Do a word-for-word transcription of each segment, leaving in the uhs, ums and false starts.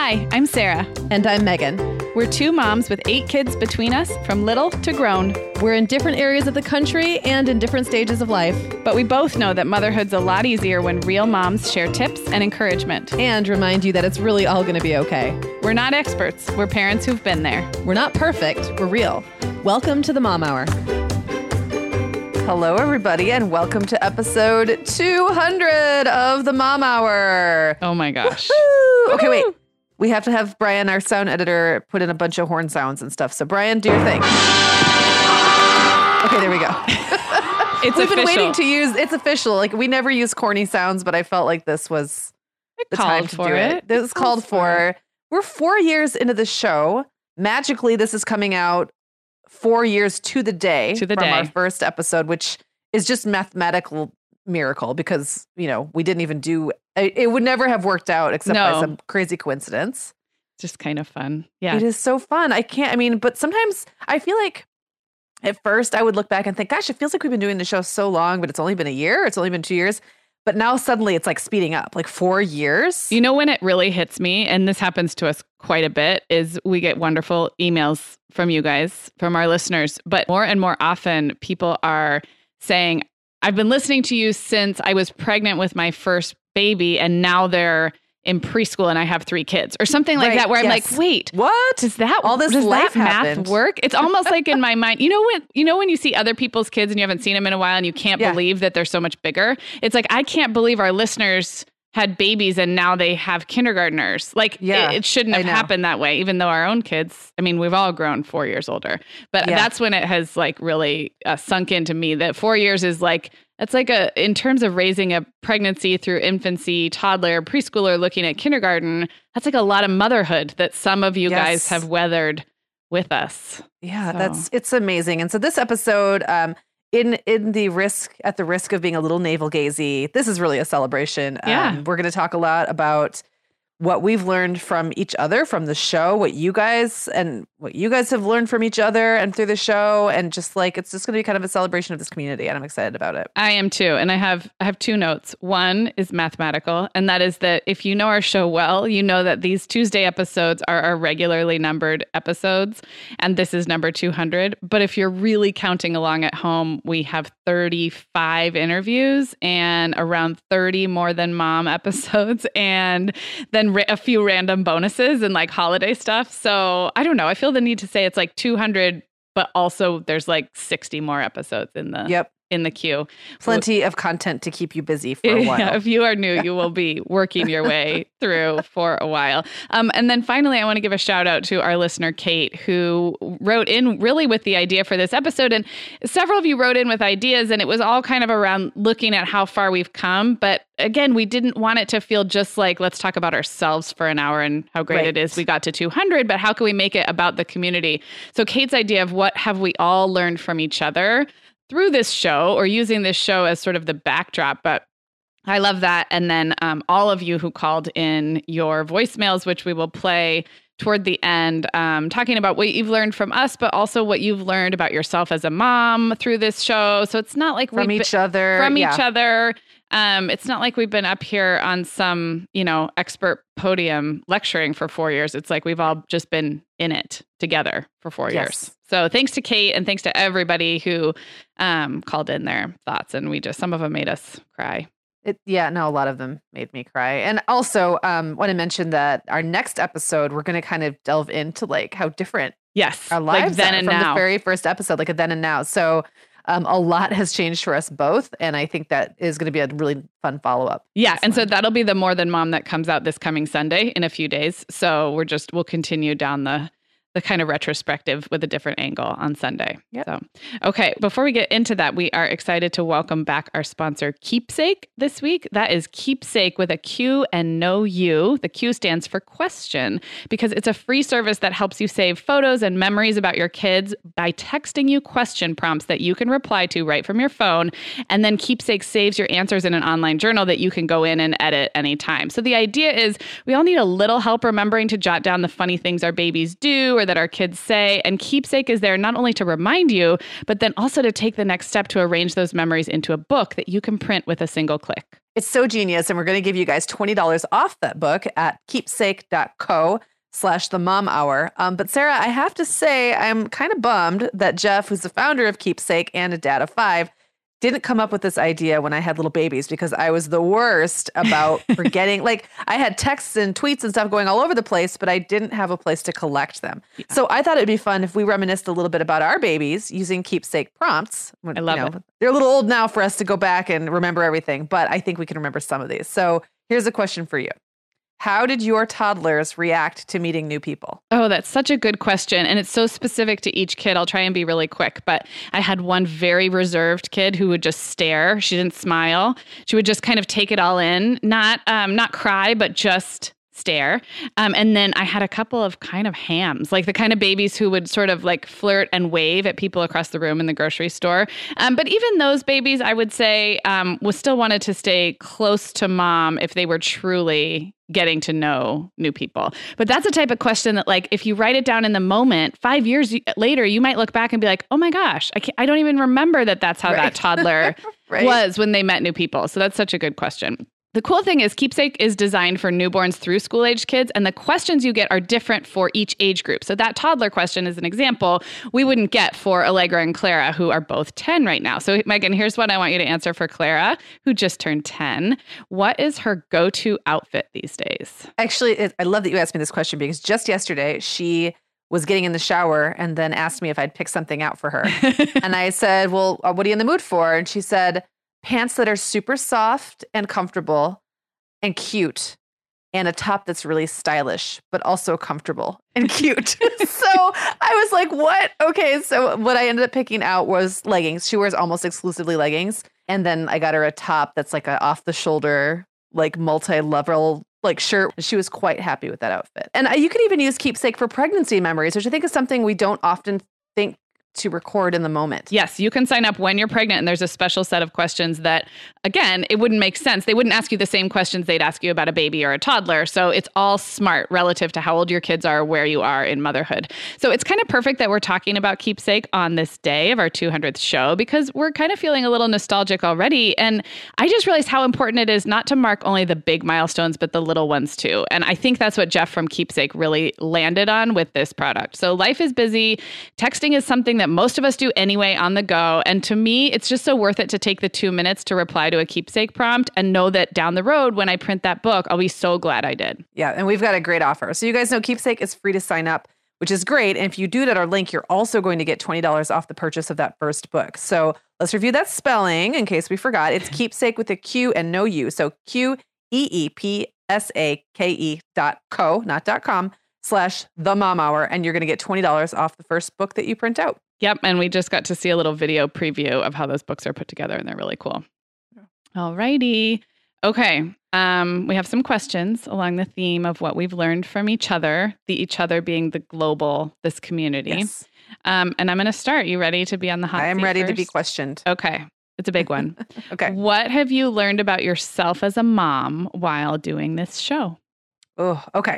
Hi, I'm Sarah. And I'm Megan. We're two moms with eight kids between us, from little to grown. We're in different areas of the country and in different stages of life. But we both know that motherhood's a lot easier when real moms share tips and encouragement. And remind you that it's really all going to be okay. We're not experts. We're parents who've been there. We're not perfect. We're real. Welcome to the Mom Hour. Hello, everybody, and welcome to episode two hundred of the Mom Hour. Oh, my gosh. Woo-hoo! Okay, wait. We have to have Brian, our sound editor, put in a bunch of horn sounds and stuff. So, Brian, do your thing. Okay, there we go. It's We've official. been waiting to use, it's official. Like, we never use corny sounds, but I felt like this was It the called time to for do it. it. This was called for. We're four years into the show. Magically, this is coming out four years to the day To the from day. our first episode, which is just mathematical miracle because, you know, we didn't even do, it, it would never have worked out except No. by some crazy coincidence. Just kind of fun. Yeah. It is so fun. I can't, I mean, but sometimes I feel like at first I would look back and think, gosh, it feels like we've been doing the show so long, but it's only been a year. It's only been two years. But now suddenly it's like speeding up, like four years. You know when it really hits me, and this happens to us quite a bit, is we get wonderful emails from you guys, from our listeners. But more and more often, people are saying, I've been listening to you since I was pregnant with my first baby, and now they're in preschool and I have three kids, or something like Right, that, where I'm yes. like, wait, What? does that All this does life that math happened. work? It's almost like in my mind, you know when you know when you see other people's kids and you haven't seen them in a while and you can't Yeah. believe that they're so much bigger. It's like, I can't believe our listeners had babies and now they have kindergartners. Like Yeah, it, it shouldn't I have know. happened that way, even though our own kids, I mean, we've all grown four years older, but Yeah. that's when it has like really uh, sunk into me that four years is like, it's like a, in terms of raising a pregnancy through infancy, toddler, preschooler, looking at kindergarten, that's like a lot of motherhood that some of you Yes. guys have weathered with us. Yeah, So- that's it's amazing. And so this episode, um, in in the risk at the risk of being a little navel gazy, this is really a celebration. Yeah. Um, we're going to talk a lot about what we've learned from each other from the show, what you guys and what you guys have learned from each other and through the show, and just like it's just going to be kind of a celebration of this community, and I'm excited about it. I am too. And I have I have two notes. One is mathematical, and that is that if you know our show well, you know that these Tuesday episodes are our regularly numbered episodes, and this is number two hundred. But if you're really counting along at home, we have thirty-five interviews and around thirty more than mom episodes, and then ra- a few random bonuses and like holiday stuff. So I don't know. I feel the need to say it's like two hundred, but also there's like sixty more episodes in the Yep. in the queue. Plenty of content to keep you busy for a while. Yeah, if you are new, you will be working your way through for a while. Um, and then finally, I want to give a shout out to our listener, Kate, who wrote in really with the idea for this episode. And several of you wrote in with ideas, and it was all kind of around looking at how far we've come. But again, we didn't want it to feel just like, let's talk about ourselves for an hour and how great Right. it is we got to two hundred, but how can we make it about the community? So Kate's idea of what have we all learned from each other through this show, or using this show as sort of the backdrop. But I love that. And then um, all of you who called in your voicemails, which we will play toward the end, um, talking about what you've learned from us, but also what you've learned about yourself as a mom through this show. So it's not like From we've each been- other. from yeah. each other. Um, it's not like we've been up here on some, you know, expert podium lecturing for four years. It's like we've all just been in it together for four Yes. years. So thanks to Kate and thanks to everybody who um, called in their thoughts. And we just, some of them made us cry. It, yeah, no, a lot of them made me cry. And also, um, want to mention that our next episode, we're going to kind of delve into like how different Yes. our like lives then are and from now. the very first episode, like a then and now. So um, a lot has changed for us both. And I think that is going to be a really fun follow up. Yeah. And so that'll be the More Than Mom that comes out this coming Sunday in a few days. So we're just, we'll continue down the the kind of retrospective with a different angle on Sunday. Yep. So, okay, before we get into that, we are excited to welcome back our sponsor, Keepsake, this week. That is Keepsake with a Q and no U. The Q stands for question, because it's a free service that helps you save photos and memories about your kids by texting you question prompts that you can reply to right from your phone. And then Keepsake saves your answers in an online journal that you can go in and edit anytime. So the idea is we all need a little help remembering to jot down the funny things our babies do or that our kids say. And Keepsake is there not only to remind you, but then also to take the next step to arrange those memories into a book that you can print with a single click. It's so genius. And we're going to give you guys twenty dollars off that book at keepsake.co slash the mom hour. Um, but Sarah, I have to say, I'm kind of bummed that Jeff, who's the founder of Keepsake and a dad of five, didn't come up with this idea when I had little babies, because I was the worst about forgetting. Like, I had texts and tweets and stuff going all over the place, but I didn't have a place to collect them. Yeah. So I thought it'd be fun if we reminisced a little bit about our babies using Keepsake prompts. I love you know, it. They're a little old now for us to go back and remember everything, but I think we can remember some of these. So here's a question for you. How did your toddlers react to meeting new people? Oh, that's such a good question. And it's so specific to each kid. I'll try and be really quick. But I had one very reserved kid who would just stare. She didn't smile. She would just kind of take it all in, not um, not cry, but just stare. Um, and then I had a couple of kind of hams, like the kind of babies who would sort of like flirt and wave at people across the room in the grocery store. Um, but even those babies, I would say, um, was still wanted to stay close to mom if they were truly getting to know new people. But that's a type of question that, like, if you write it down in the moment, five years later, you might look back and be like, oh my gosh, I, can't, I don't even remember that that's how right. that toddler right. was when they met new people. So that's such a good question. The cool thing is Keepsake is designed for newborns through school-age kids, and the questions you get are different for each age group. So that toddler question is an example we wouldn't get for Allegra and Clara, who are both ten right now. So Megan, here's what I want you to answer for Clara, who just turned ten. What is her go-to outfit these days? Actually, it, I love that you asked me this question, because just yesterday she was getting in the shower and then asked me if I'd pick something out for her. And I said, well, what are you in the mood for? And she said, pants that are super soft and comfortable and cute, and a top that's really stylish, but also comfortable and cute. So I was like, what? Okay. So what I ended up picking out was leggings. She wears almost exclusively leggings. And then I got her a top that's like a off the shoulder, like multi-level like shirt. She was quite happy with that outfit. And you could even use Keepsake for pregnancy memories, which I think is something we don't often think to record in the moment. Yes, you can sign up when you're pregnant, and there's a special set of questions that, again, it wouldn't make sense. They wouldn't ask you the same questions they'd ask you about a baby or a toddler. So it's all smart relative to how old your kids are, where you are in motherhood. So it's kind of perfect that we're talking about Keepsake on this day of our two hundredth show, because we're kind of feeling a little nostalgic already. And I just realized how important it is not to mark only the big milestones, but the little ones too. And I think that's what Jeff from Keepsake really landed on with this product. So life is busy. Texting is something that most of us do anyway on the go. And to me, it's just so worth it to take the two minutes to reply to a Keepsake prompt and know that down the road, when I print that book, I'll be so glad I did. Yeah. And we've got a great offer. So you guys know Keepsake is free to sign up, which is great. And if you do it at our link, you're also going to get twenty dollars off the purchase of that first book. So let's review that spelling in case we forgot. It's Keepsake with a Q and no U. So Q E E P S A K E dot co, not dot com, slash the mom hour. And you're going to get twenty dollars off the first book that you print out. Yep. And we just got to see a little video preview of how those books are put together, and they're really cool. Yeah. All righty. Okay. Um, we have some questions along the theme of what we've learned from each other, the each other being the global, this community. Yes. Um, and I'm going to start. You ready to be on the hot seat? I am ready first? to be questioned. Okay. It's a big one. Okay. What have you learned about yourself as a mom while doing this show? Oh, okay.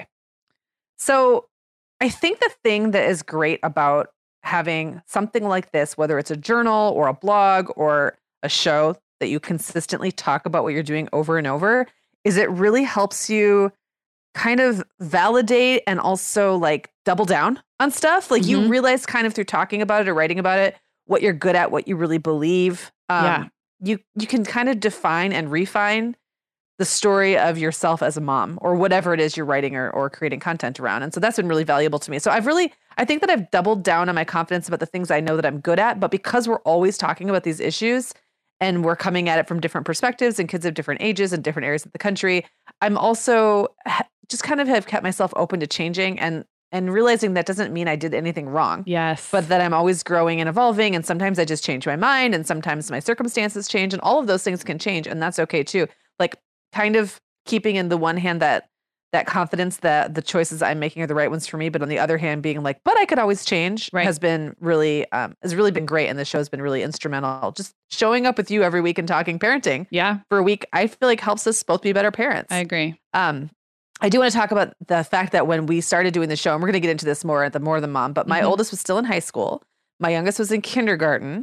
So I think the thing that is great about having something like this, whether it's a journal or a blog or a show that you consistently talk about what you're doing over and over, is it really helps you kind of validate and also like double down on stuff. Like mm-hmm. you realize kind of through talking about it or writing about it, what you're good at, what you really believe. Um, yeah. You, you can kind of define and refine the story of yourself as a mom or whatever it is you're writing or, or creating content around. And so that's been really valuable to me. So I've really, I think that I've doubled down on my confidence about the things I know that I'm good at, but because we're always talking about these issues and we're coming at it from different perspectives and kids of different ages and different areas of the country, I'm also just kind of have kept myself open to changing and, and realizing that doesn't mean I did anything wrong. Yes. But that I'm always growing and evolving. And sometimes I just change my mind and sometimes my circumstances change and all of those things can change. And that's okay too. Like, kind of keeping in the one hand that that confidence that the choices I'm making are the right ones for me, but on the other hand, being like, but I could always change, right. has been really um, has really been great, and the show's been really instrumental. Just showing up with you every week and talking parenting, yeah, for a week, I feel like helps us both be better parents. I agree. Um, I do want to talk about the fact that when we started doing the show, and we're going to get into this more at the More Than Mom, but my mm-hmm. oldest was still in high school, my youngest was in kindergarten.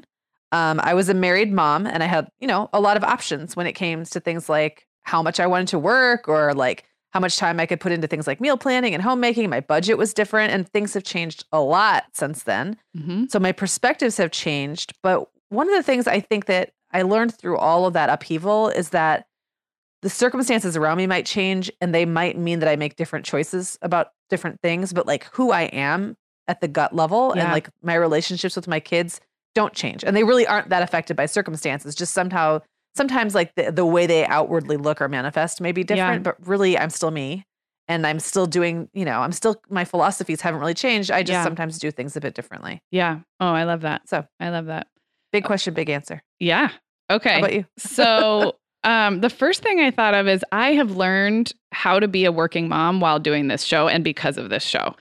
Um, I was a married mom and I had, you know, a lot of options when it came to things like how much I wanted to work or like how much time I could put into things like meal planning and homemaking. My budget was different and things have changed a lot since then. Mm-hmm. So my perspectives have changed. But one of the things I think that I learned through all of that upheaval is that the circumstances around me might change and they might mean that I make different choices about different things. But like who I am at the gut level Yeah. and like my relationships with my kids don't change. And they really aren't that affected by circumstances. Just somehow, sometimes like the, the way they outwardly look or manifest may be different, Yeah. but really I'm still me and I'm still doing, you know, I'm still, my philosophies haven't really changed. I just Yeah. sometimes do things a bit differently. Yeah. Oh, I love that. So I love that. big question, big answer. Yeah. Okay. How about you? So um, the first thing I thought of is I have learned how to be a working mom while doing this show and because of this show.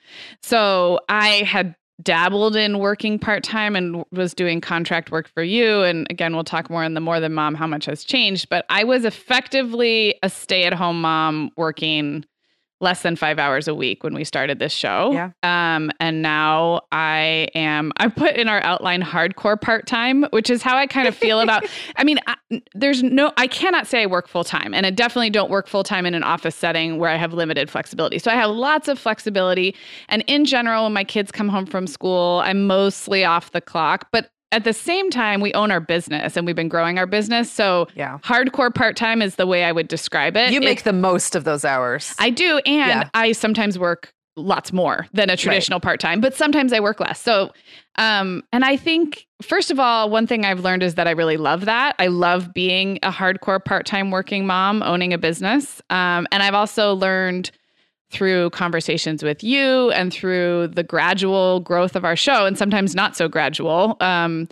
So I had dabbled in working part-time and was doing contract work for you. And again, we'll talk more in the More Than Mom, how much has changed. But I was effectively a stay-at-home mom working less than five hours a week when we started this show. Yeah. Um, and now I am, I put in our outline hardcore part-time, which is how I kind of feel about, I mean, I, there's no, I cannot say I work full-time, and I definitely don't work full-time in an office setting where I have limited flexibility. So I have lots of flexibility. And in general, when my kids come home from school, I'm mostly off the clock, but at the same time, we own our business and we've been growing our business. So yeah. hardcore part-time is the way I would describe it. You make it, the most of those hours. I do. And Yeah. I sometimes work lots more than a traditional right. part-time, but sometimes I work less. So, um, and I think, first of all, one thing I've learned is that I really love that. I love being a hardcore part-time working mom, owning a business. Um, and I've also learned through conversations with you and through the gradual growth of our show, and sometimes not so gradual, um,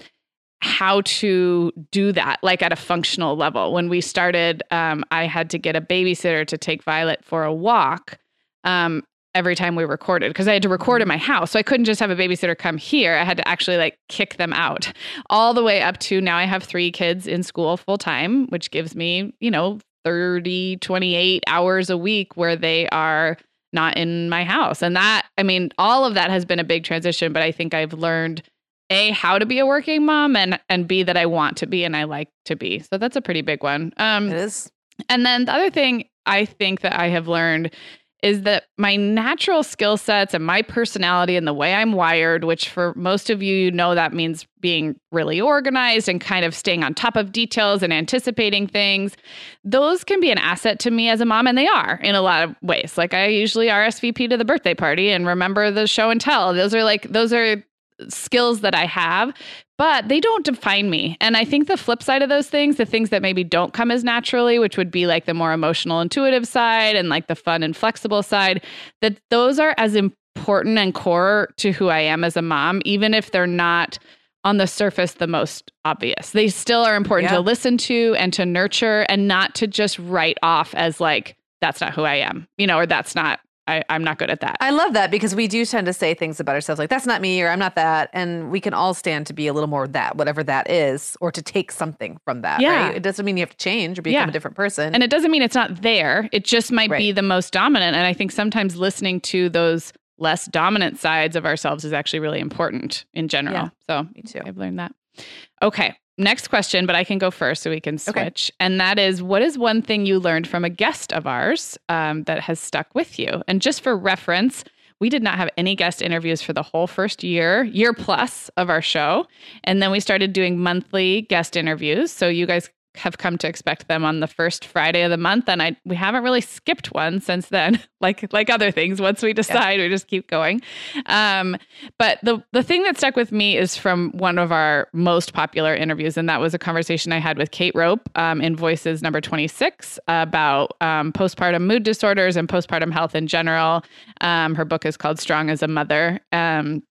how to do that, like at a functional level. When we started, um, I had to get a babysitter to take Violet for a walk um, every time we recorded, because I had to record in my house. So I couldn't just have a babysitter come here. I had to actually like kick them out all the way up to now I have three kids in school full time, which gives me, you know, thirty, twenty-eight hours a week where they are not in my house. And that, I mean, all of that has been a big transition, but I think I've learned A, how to be a working mom, and and B, that I want to be and I like to be. So that's a pretty big one. Um, it is. And then the other thing I think that I have learned is that my natural skill sets and my personality and the way I'm wired, which for most of you, you know, that means being really organized and kind of staying on top of details and anticipating things. Those can be an asset to me as a mom, and they are in a lot of ways. Like I usually R S V P to the birthday party and remember the show and tell. Those are like, those are skills that I have, but they don't define me. And I think the flip side of those things, the things that maybe don't come as naturally, which would be like the more emotional, intuitive side and like the fun and flexible side, that those are as important and core to who I am as a mom, even if they're not on the surface the most obvious. They still are important yeah. to listen to and to nurture, and not to just write off as like, that's not who I am, you know, or that's not, I, I'm not good at that. I love that, because we do tend to say things about ourselves like, that's not me, or I'm not that. And we can all stand to be a little more that, whatever that is, or to take something from that. Yeah. Right? It doesn't mean you have to change or become Yeah. a different person. And it doesn't mean it's not there. It just might Right. be the most dominant. And I think sometimes listening to those less dominant sides of ourselves is actually really important in general. Yeah. So Me too. I've learned that. Okay. Next question, but I can go first so we can Okay. switch. And that is, what is one thing you learned from a guest of ours um, that has stuck with you? And just for reference, we did not have any guest interviews for the whole first year, year plus of our show. And then we started doing monthly guest interviews. So you guys have come to expect them on the first Friday of the month. And I we haven't really skipped one since then, like like other things. Once we decide, yeah. we just keep going. Um, but the, the thing that stuck with me is from one of our most popular interviews. And that was a conversation I had with Kate Rope um, in Voices number twenty-six about um, postpartum mood disorders and postpartum health in general. Um, her book is called Strong as a Mother. Um,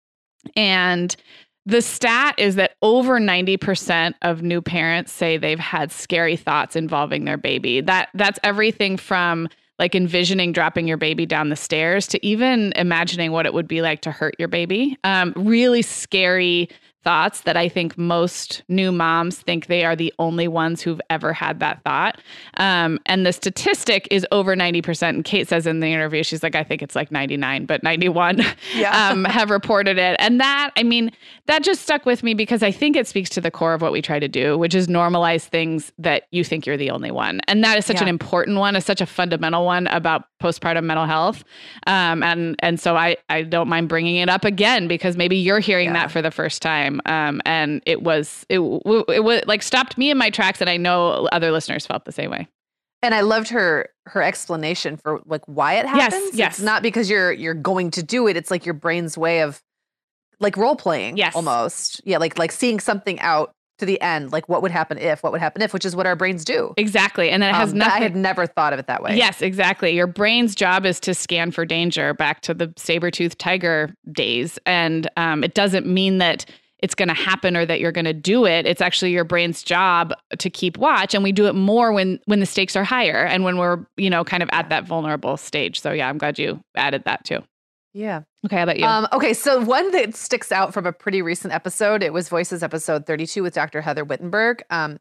and the stat is that over ninety percent of new parents say they've had scary thoughts involving their baby. That that's everything from like envisioning dropping your baby down the stairs to even imagining what it would be like to hurt your baby. Um, really scary thoughts that I think most new moms think they are the only ones who've ever had that thought. Um, and the statistic is over ninety percent. And Kate says in the interview, she's like, I think it's like ninety-nine, but ninety-one yeah. um, have reported it. And that, I mean, that just stuck with me because I think it speaks to the core of what we try to do, which is normalize things that you think you're the only one. And that is such Yeah. an important one, is such a fundamental one about postpartum mental health. Um, and, and so I, I don't mind bringing it up again, because maybe you're hearing Yeah. that for the first time. Um, and it was, it, it, it was like stopped me in my tracks. And I know other listeners felt the same way. And I loved her her explanation for like why it happens. Yes, yes. It's not because you're you're going to do it. It's like your brain's way of like role playing. Yes. Almost. Yeah, like like seeing something out to the end, like what would happen if, what would happen if, which is what our brains do. Exactly. And then it has Um, nothing. I had never thought of it that way. Yes, exactly. Your brain's job is to scan for danger, back to the saber-toothed tiger days. And um, it doesn't mean that it's going to happen or that you're going to do it. It's actually your brain's job to keep watch. And we do it more when when the stakes are higher and when we're, you know, kind of at that vulnerable stage. So yeah, I'm glad you added that too. Yeah. Okay, how about you? Um, okay, so one that sticks out from a pretty recent episode, it was Voices episode thirty-two with Doctor Heather Wittenberg. Um,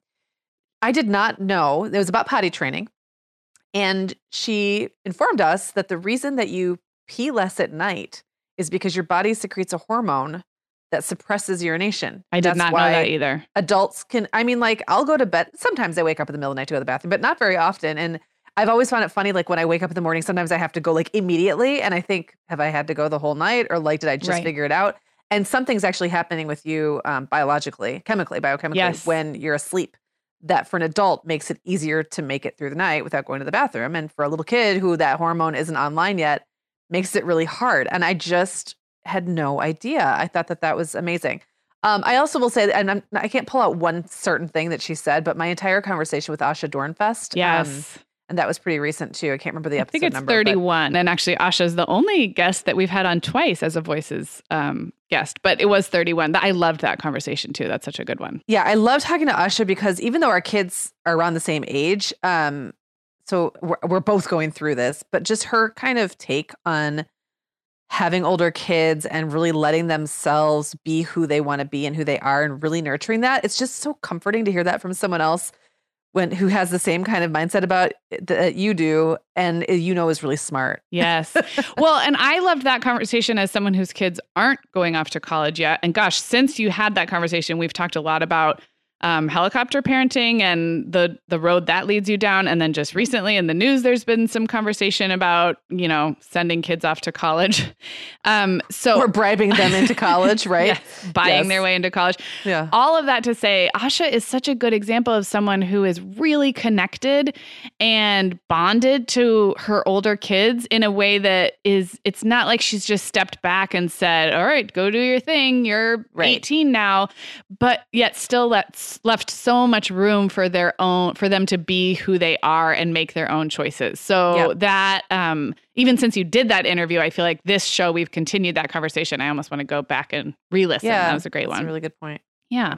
I did not know, it was about potty training. And she informed us that the reason that you pee less at night is because your body secretes a hormone that suppresses urination. I did That's not know why that either. Adults can, I mean, like I'll go to bed. Sometimes I wake up in the middle of the night to go to the bathroom, but not very often. And I've always found it funny, like when I wake up in the morning, sometimes I have to go like immediately. And I think, have I had to go the whole night, or like, did I just Right. figure it out? And something's actually happening with you um, biologically, chemically, biochemically, Yes. when you're asleep. That for an adult makes it easier to make it through the night without going to the bathroom. And for a little kid who that hormone isn't online yet, makes it really hard. And I just had no idea. I thought that that was amazing. Um, I also will say, that, and I'm, I can't pull out one certain thing that she said, but my entire conversation with Asha Dornfest, Yes. um, and that was pretty recent too. I can't remember the I episode think it's number. but- thirty-one. And actually, Asha's the only guest that we've had on twice as a Voices um, guest, but it was thirty-one. I loved that conversation too. That's such a good one. Yeah, I love talking to Asha because even though our kids are around the same age, um, so we're, we're both going through this, but just her kind of take on having older kids and really letting themselves be who they want to be and who they are and really nurturing that. It's just so comforting to hear that from someone else when who has the same kind of mindset about it that you do and you know is really smart. Yes. Well, and I loved that conversation as someone whose kids aren't going off to college yet. And gosh, since you had that conversation, we've talked a lot about um, helicopter parenting and the the road that leads you down. And then just recently in the news, there's been some conversation about, you know, sending kids off to college. Um, so Or bribing them into college, right? Yes, buying Yes. their way into college. Yeah. All of that to say, Asha is such a good example of someone who is really connected and bonded to her older kids in a way that is, it's not like she's just stepped back and said, all right, go do your thing. You're Right. eighteen now, but yet still lets, left so much room for their own, for them to be who they are and make their own choices. So Yep. that, um, even since you did that interview, I feel like this show, we've continued that conversation. I almost want to go back and re-listen. Yeah, That was a great that's one. a really good point. Yeah.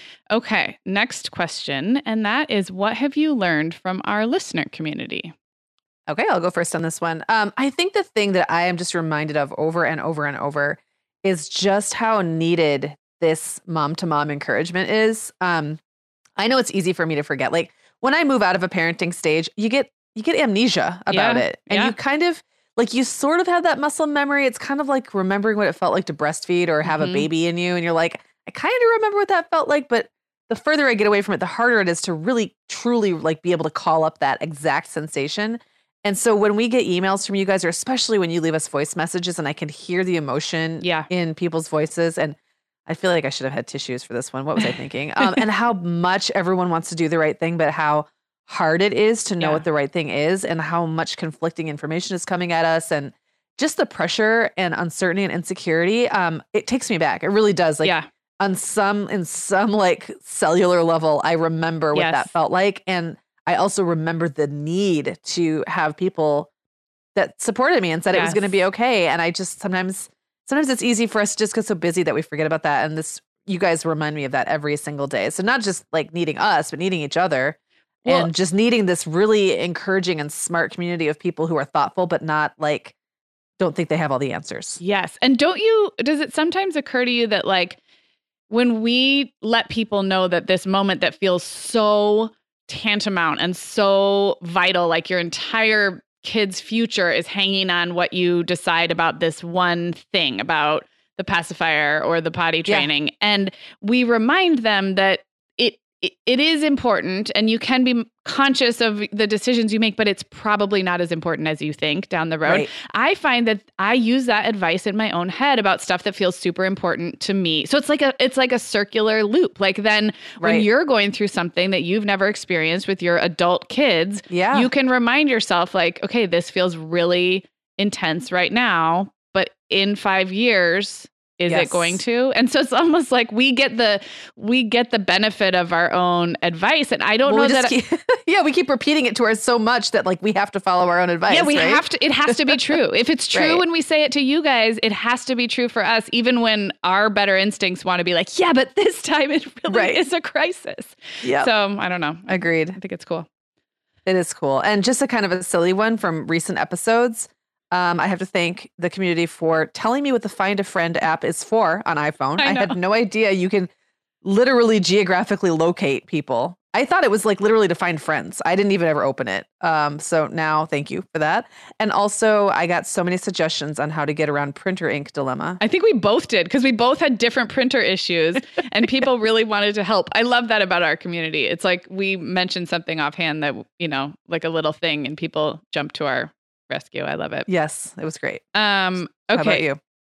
Okay. Next question. And that is, what have you learned from our listener community? Okay, I'll go first on this one. Um, I think the thing that I am just reminded of over and over and over is just how needed this mom to mom encouragement is. Um, I know it's easy for me to forget. Like when I move out of a parenting stage, you get you get amnesia about Yeah, it, and yeah. you kind of like you sort of have that muscle memory. It's kind of like remembering what it felt like to breastfeed or have Mhm. a baby in you, and you're like, I kind of remember what that felt like, but the further I get away from it, the harder it is to really truly like be able to call up that exact sensation. And so when we get emails from you guys, or especially when you leave us voice messages and I can hear the emotion Yeah. in people's voices, and I feel like I should have had tissues for this one. What was I thinking? Um, and how much everyone wants to do the right thing, but how hard it is to know Yeah. what the right thing is, and how much conflicting information is coming at us, and just the pressure and uncertainty and insecurity. Um, it takes me back. It really does. Like yeah. on some, in some like cellular level, I remember what Yes. that felt like. And I also remember the need to have people that supported me and said it was Yes. going to be okay. And I just sometimes, sometimes it's easy for us to just get so busy that we forget about that. And this, you guys remind me of that every single day. So not just like needing us, but needing each other, Well- and just needing this really encouraging and smart community of people who are thoughtful, but not like, don't think they have all the answers. Yes. And don't you, does it sometimes occur to you that like, when we let people know that this moment that feels so tantamount and so vital, like your entire kid's future is hanging on what you decide about this one thing, about the pacifier or the potty training. Yeah. And we remind them that it, it it is important and you can be conscious of the decisions you make, but it's probably not as important as you think down the road. Right. I find that I use that advice in my own head about stuff that feels super important to me. So it's like a it's like a circular loop. Like then right. when you're going through something that you've never experienced with your adult kids, yeah. you can remind yourself like, okay, this feels really intense right now, but in five years, is yes. it going to? And so it's almost like we get the we get the benefit of our own advice. And I don't well, know that. Keep, yeah, we keep repeating it to us so much that like we have to follow our own advice. Yeah, we right? have to. It has to be true. If it's true right. when we say it to you guys, it has to be true for us, even when our better instincts want to be like, yeah, but this time it really right. is a crisis. Yeah. So I don't know. Agreed. I think it's cool. It is cool. And just a kind of a silly one from recent episodes. Um, I have to thank the community for telling me what the Find a Friend app is for on iPhone. I, I had no idea you can literally geographically locate people. I thought it was like literally to find friends. I didn't even ever open it. Um, so now thank you for that. And also I got so many suggestions on how to get around printer ink dilemma. I think we both did because we both had different printer issues and people really wanted to help. I love that about our community. It's like we mentioned something offhand that, you know, like a little thing and people jump to our rescue. I love it. Yes, it was great. Um, okay. How about you?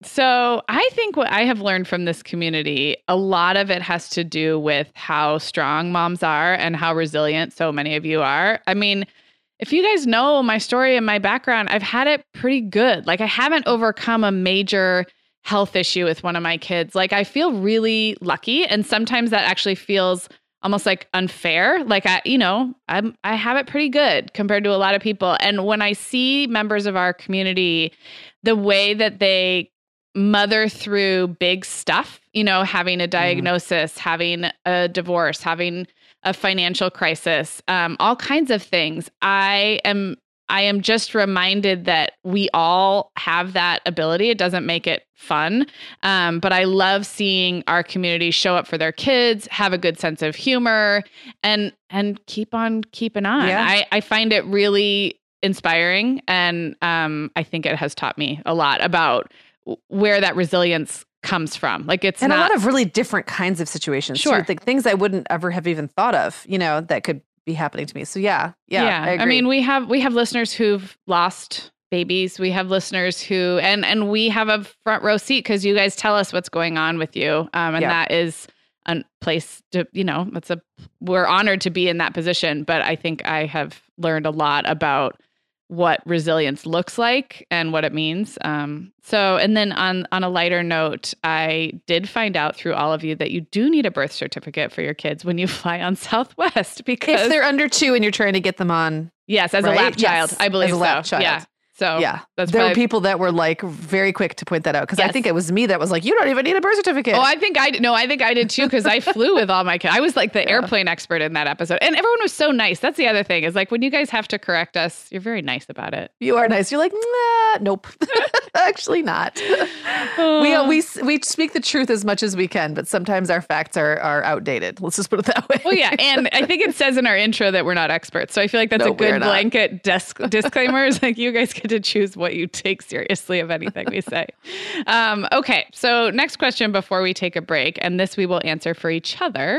So I think what I have learned from this community, a lot of it has to do with how strong moms are and how resilient so many of you are. I mean, if you guys know my story and my background, I've had it pretty good. Like I haven't overcome a major health issue with one of my kids. Like I feel really lucky. And sometimes that actually feels almost like unfair. Like I, you know, I'm, I have it pretty good compared to a lot of people. And when I see members of our community, the way that they mother through big stuff, you know, having a diagnosis, mm. having a divorce, having a financial crisis, um, all kinds of things. I am I am just reminded that we all have that ability. It doesn't make it fun. Um, but I love seeing our community show up for their kids, have a good sense of humor, and and keep on keeping on. Yeah. I, I find it really inspiring. And um, I think it has taught me a lot about where that resilience comes from. Like it's and not, a lot of really different kinds of situations. Sure. Too. Like things I wouldn't ever have even thought of, you know, that could be happening to me. So yeah, yeah. Yeah. I, agree. I mean, we have we have listeners who've lost babies. We have listeners who and and we have a front row seat because you guys tell us what's going on with you. Um, and yeah. that is a place to, you know, that's a we're honored to be in that position. But I think I have learned a lot about what resilience looks like and what it means. Um, so, and then on, on a lighter note, I did find out through all of you that you do need a birth certificate for your kids when you fly on Southwest because if they're under two and you're trying to get them on. Yes. As right? a lap child, yes, I believe as a lap so. Child. Yeah. So yeah, that's there probably, were people that were like very quick to point that out because yes. I think it was me that was like, you don't even need a birth certificate. Oh, I think I no, I think I did too because I flew with all my kids. I was like the yeah. airplane expert in that episode, and everyone was so nice. That's the other thing is like when you guys have to correct us, you're very nice about it. You are nice. You're like, nah, nope, actually not. Uh, we we we speak the truth as much as we can, but sometimes our facts are are outdated. Let's just put it that way. Well, yeah, and I think it says in our intro that we're not experts, so I feel like that's no, a good blanket disc- disclaimer. Is like you guys get to choose what you take seriously of anything we say. Um, okay, so next question before we take a break, and this we will answer for each other.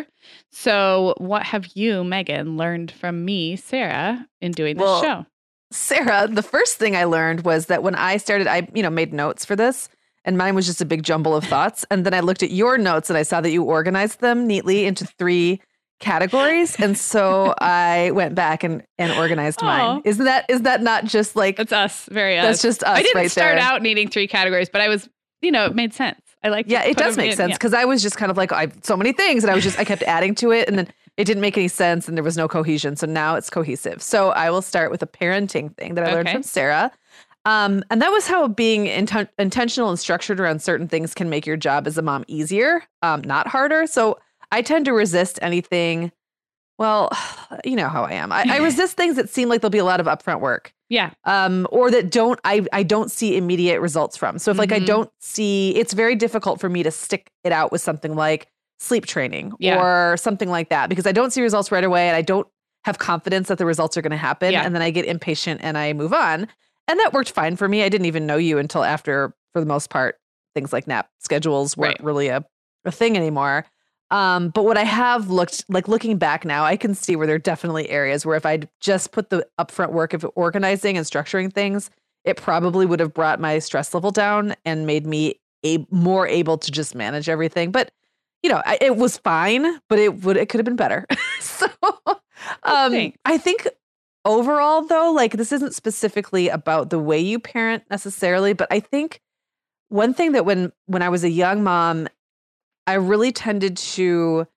So what have you, Megan, learned from me, Sarah, in doing this well, show? Sarah, the first thing I learned was that when I started, I, you know, made notes for this, and mine was just a big jumble of thoughts. And then I looked at your notes and I saw that you organized them neatly into three categories, and so I went back and, and organized mine. Isn't that is that not just like that's us? Very us. That's just us. I didn't right start there. out needing three categories, but I was, you know, it made sense. I like. Yeah, it does make in, sense because yeah. I was just kind of like I have so many things, and I was just I kept adding to it, and then it didn't make any sense, and there was no cohesion. So now it's cohesive. So I will start with a parenting thing that I okay. learned from Sarah. Um, and that was how being inten- intentional and structured around certain things can make your job as a mom easier, um, not harder. So I tend to resist anything. Well, you know how I am. I, I resist things that seem like there'll be a lot of upfront work. Yeah. Um, or that don't, I, I don't see immediate results from. So if mm-hmm. like I don't see, it's very difficult for me to stick it out with something like sleep training Yeah. or something like that because I don't see results right away and I don't have confidence that the results are going to happen. Yeah. And then I get impatient and I move on. And that worked fine for me. I didn't even know you until after, for the most part, things like nap schedules weren't Right. really a, a thing anymore. Um, but what I have looked like looking back now, I can see where there are definitely areas where if I'd just put the upfront work of organizing and structuring things, it probably would have brought my stress level down and made me a, more able to just manage everything. But you know, I, it was fine, but it would it could have been better. so um, Thanks. I think overall, though, like this isn't specifically about the way you parent necessarily, but I think one thing that when when I was a young mom, I really tended to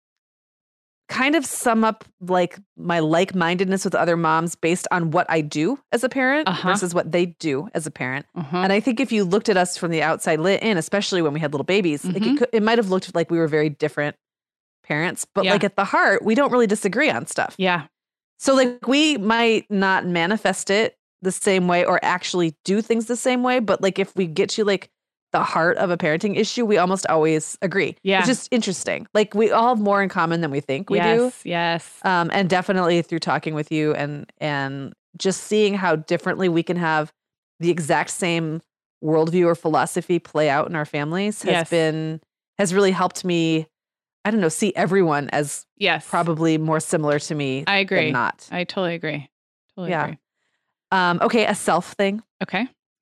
kind of sum up like my like-mindedness with other moms based on what I do as a parent Uh-huh. versus what they do as a parent. Uh-huh. And I think if you looked at us from the outside lit in, especially when we had little babies, like Mhm. it, could, it might have looked like we were very different parents, but Yeah. like at the heart, we don't really disagree on stuff. Yeah. So like we might not manifest it the same way or actually do things the same way, but like if we get to like the heart of a parenting issue, we almost always agree. Yeah. It's just interesting. Like we all have more in common than we think we do. yes. Yes. Um, and definitely through talking with you and and just seeing how differently we can have the exact same worldview or philosophy play out in our families has Yes. been has really helped me, I don't know, see everyone as Yes. probably more similar to me I agree. than not. I totally agree. Totally Yeah. agree. Um, okay, a self thing. Okay.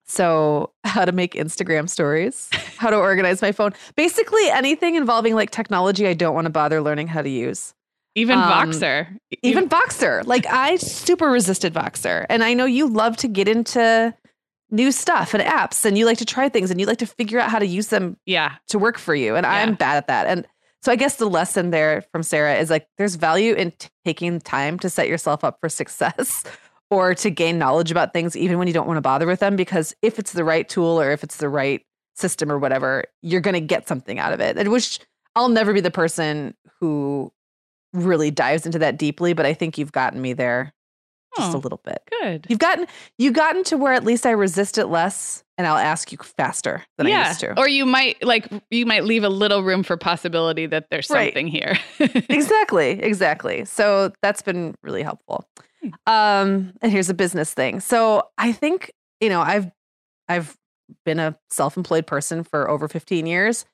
So how to make Instagram stories, how to organize my phone, basically anything involving like technology I don't want to bother learning how to use. Even Um, Voxer. Even Voxer. Like I super resisted Voxer. And I know you love to get into new stuff and apps and you like to try things and you like to figure out how to use them Yeah. to work for you. And I'm Yeah. bad at that. And so I guess the lesson there from Sarah is like there's value in t- taking time to set yourself up for success or to gain knowledge about things even when you don't want to bother with them, because if it's the right tool or if it's the right system or whatever, you're going to get something out of it. And which I'll never be the person who really dives into that deeply, but I think you've gotten me there just Oh, a little bit. good. You've gotten you've gotten to where at least I resist it less and I'll ask you faster than I yeah. used to. Or you might like you might leave a little room for possibility that there's Right. something here. Exactly, exactly. So that's been really helpful. Hmm. Um, and here's a business thing. So I think, you know, I've I've been a self-employed person for over fifteen years,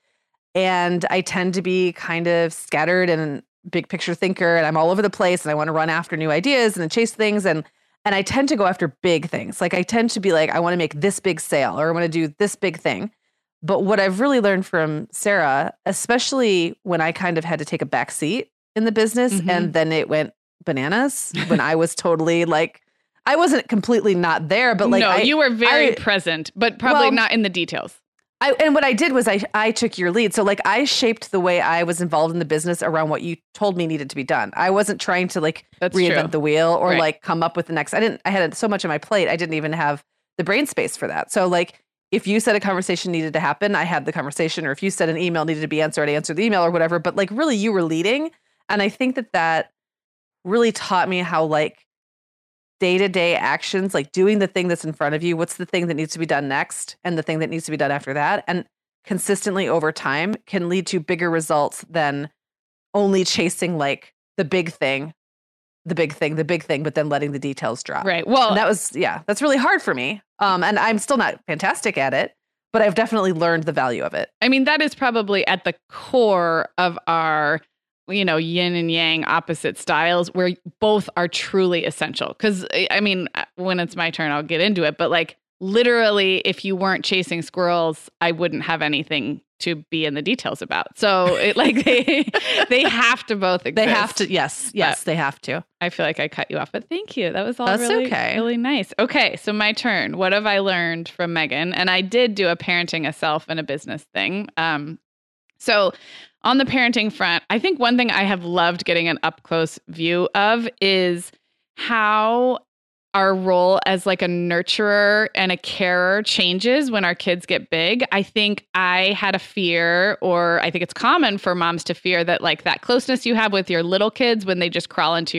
and I tend to be kind of scattered and big picture thinker, and I'm all over the place, and I want to run after new ideas and chase things, and and I tend to go after big things. Like I tend to be like, I want to make this big sale or I want to do this big thing. But what I've really learned from Sarah, especially when I kind of had to take a back seat in the business Mhm. and then it went bananas when I was totally like, I wasn't completely not there, but like, no, I, you were very I- present, but probably Well, not in the details. I, and what I did was I, I took your lead. So like I shaped the way I was involved in the business around what you told me needed to be done. I wasn't trying to like That's reinvent true. the wheel or Right. like come up with the next, I didn't, I had so much on my plate. I didn't even have the brain space for that. So like, if you said a conversation needed to happen, I had the conversation, or if you said an email needed to be answered, I answered the email or whatever. But like really you were leading. And I think that that really taught me how like day-to-day actions, like doing the thing that's in front of you, what's the thing that needs to be done next and the thing that needs to be done after that. And consistently over time can lead to bigger results than only chasing like the big thing, the big thing, the big thing, but then letting the details drop. Right. Well, And that was, yeah, that's really hard for me. Um, and I'm still not fantastic at it, but I've definitely learned the value of it. I mean, that is probably at the core of our, you know, yin and yang opposite styles where both are truly essential. Because, I mean, when it's my turn, I'll get into it. But like literally, if you weren't chasing squirrels, I wouldn't have anything to be in the details about. So it like they they have to both exist. They have to, yes, yes, they have to. I feel like I cut you off, but thank you. That was all That's really, okay. really nice. Okay, so my turn. What have I learned from Megan? And I did do a parenting a self and a business thing. Um, so on the parenting front, I think one thing I have loved getting an up close view of is how our role as like a nurturer and a carer changes when our kids get big. I think I had a fear, or I think it's common for moms to fear that like that closeness you have with your little kids when they just crawl into your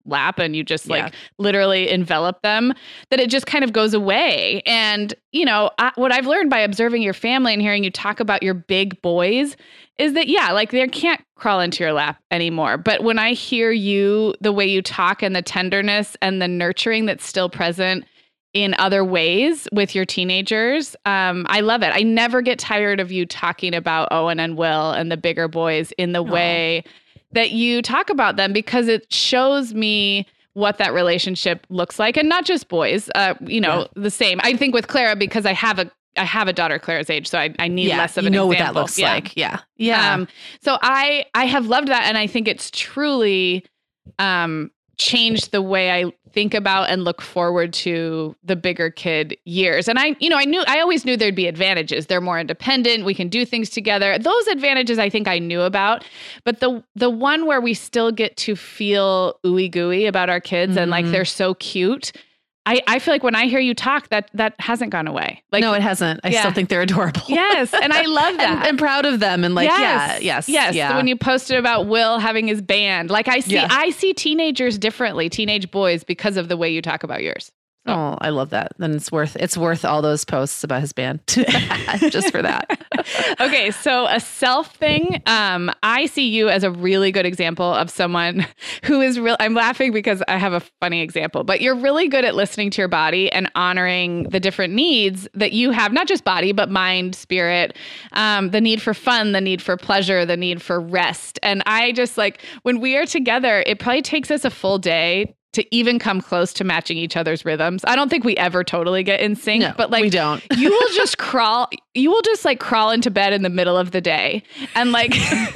lap and you just like Yeah. literally envelop them, that it just kind of goes away. And, you know, I, what I've learned by observing your family and hearing you talk about your big boys is that, yeah, like they can't crawl into your lap anymore. But when I hear you, the way you talk and the tenderness and the nurturing that's still present in other ways with your teenagers, um, I love it. I never get tired of you talking about Owen and Will and the bigger boys in the Aww. way that you talk about them, because it shows me what that relationship looks like. And not just boys, uh, you know, yeah. the same. I think with Clara, because I have a I have a daughter Clara's age, so I, I need yeah, less of you an know example. what that looks yeah. like. Yeah. Yeah. Um, so I I have loved that, and I think it's truly um, changed the way I think about and look forward to the bigger kid years. And I, you know, I knew, I always knew there'd be advantages. They're more independent. We can do things together. Those advantages I think I knew about, but the, the one where we still get to feel ooey gooey about our kids mm-hmm. and like, they're so cute. I, I feel like when I hear you talk, that that hasn't gone away. Like, no, it hasn't. I yeah. still think they're adorable. Yes. And I love that. and, and proud of them. And like, yes. yeah, yes. Yes. Yeah. So when you posted about Will having his band, like I see, yeah. I see teenagers differently, teenage boys, because of the way you talk about yours. So. Oh, I love that. Then it's worth, it's worth all those posts about his band just for that. Okay. So a self thing. Um, I see you as a really good example of someone who is real. I'm laughing because I have a funny example, but you're really good at listening to your body and honoring the different needs that you have, not just body, but mind, spirit, um, the need for fun, the need for pleasure, the need for rest. And I just like, when we are together, it probably takes us a full day to even come close to matching each other's rhythms. I don't think we ever totally get in sync, no, but like we don't. You will just crawl, you will just like crawl into bed in the middle of the day and like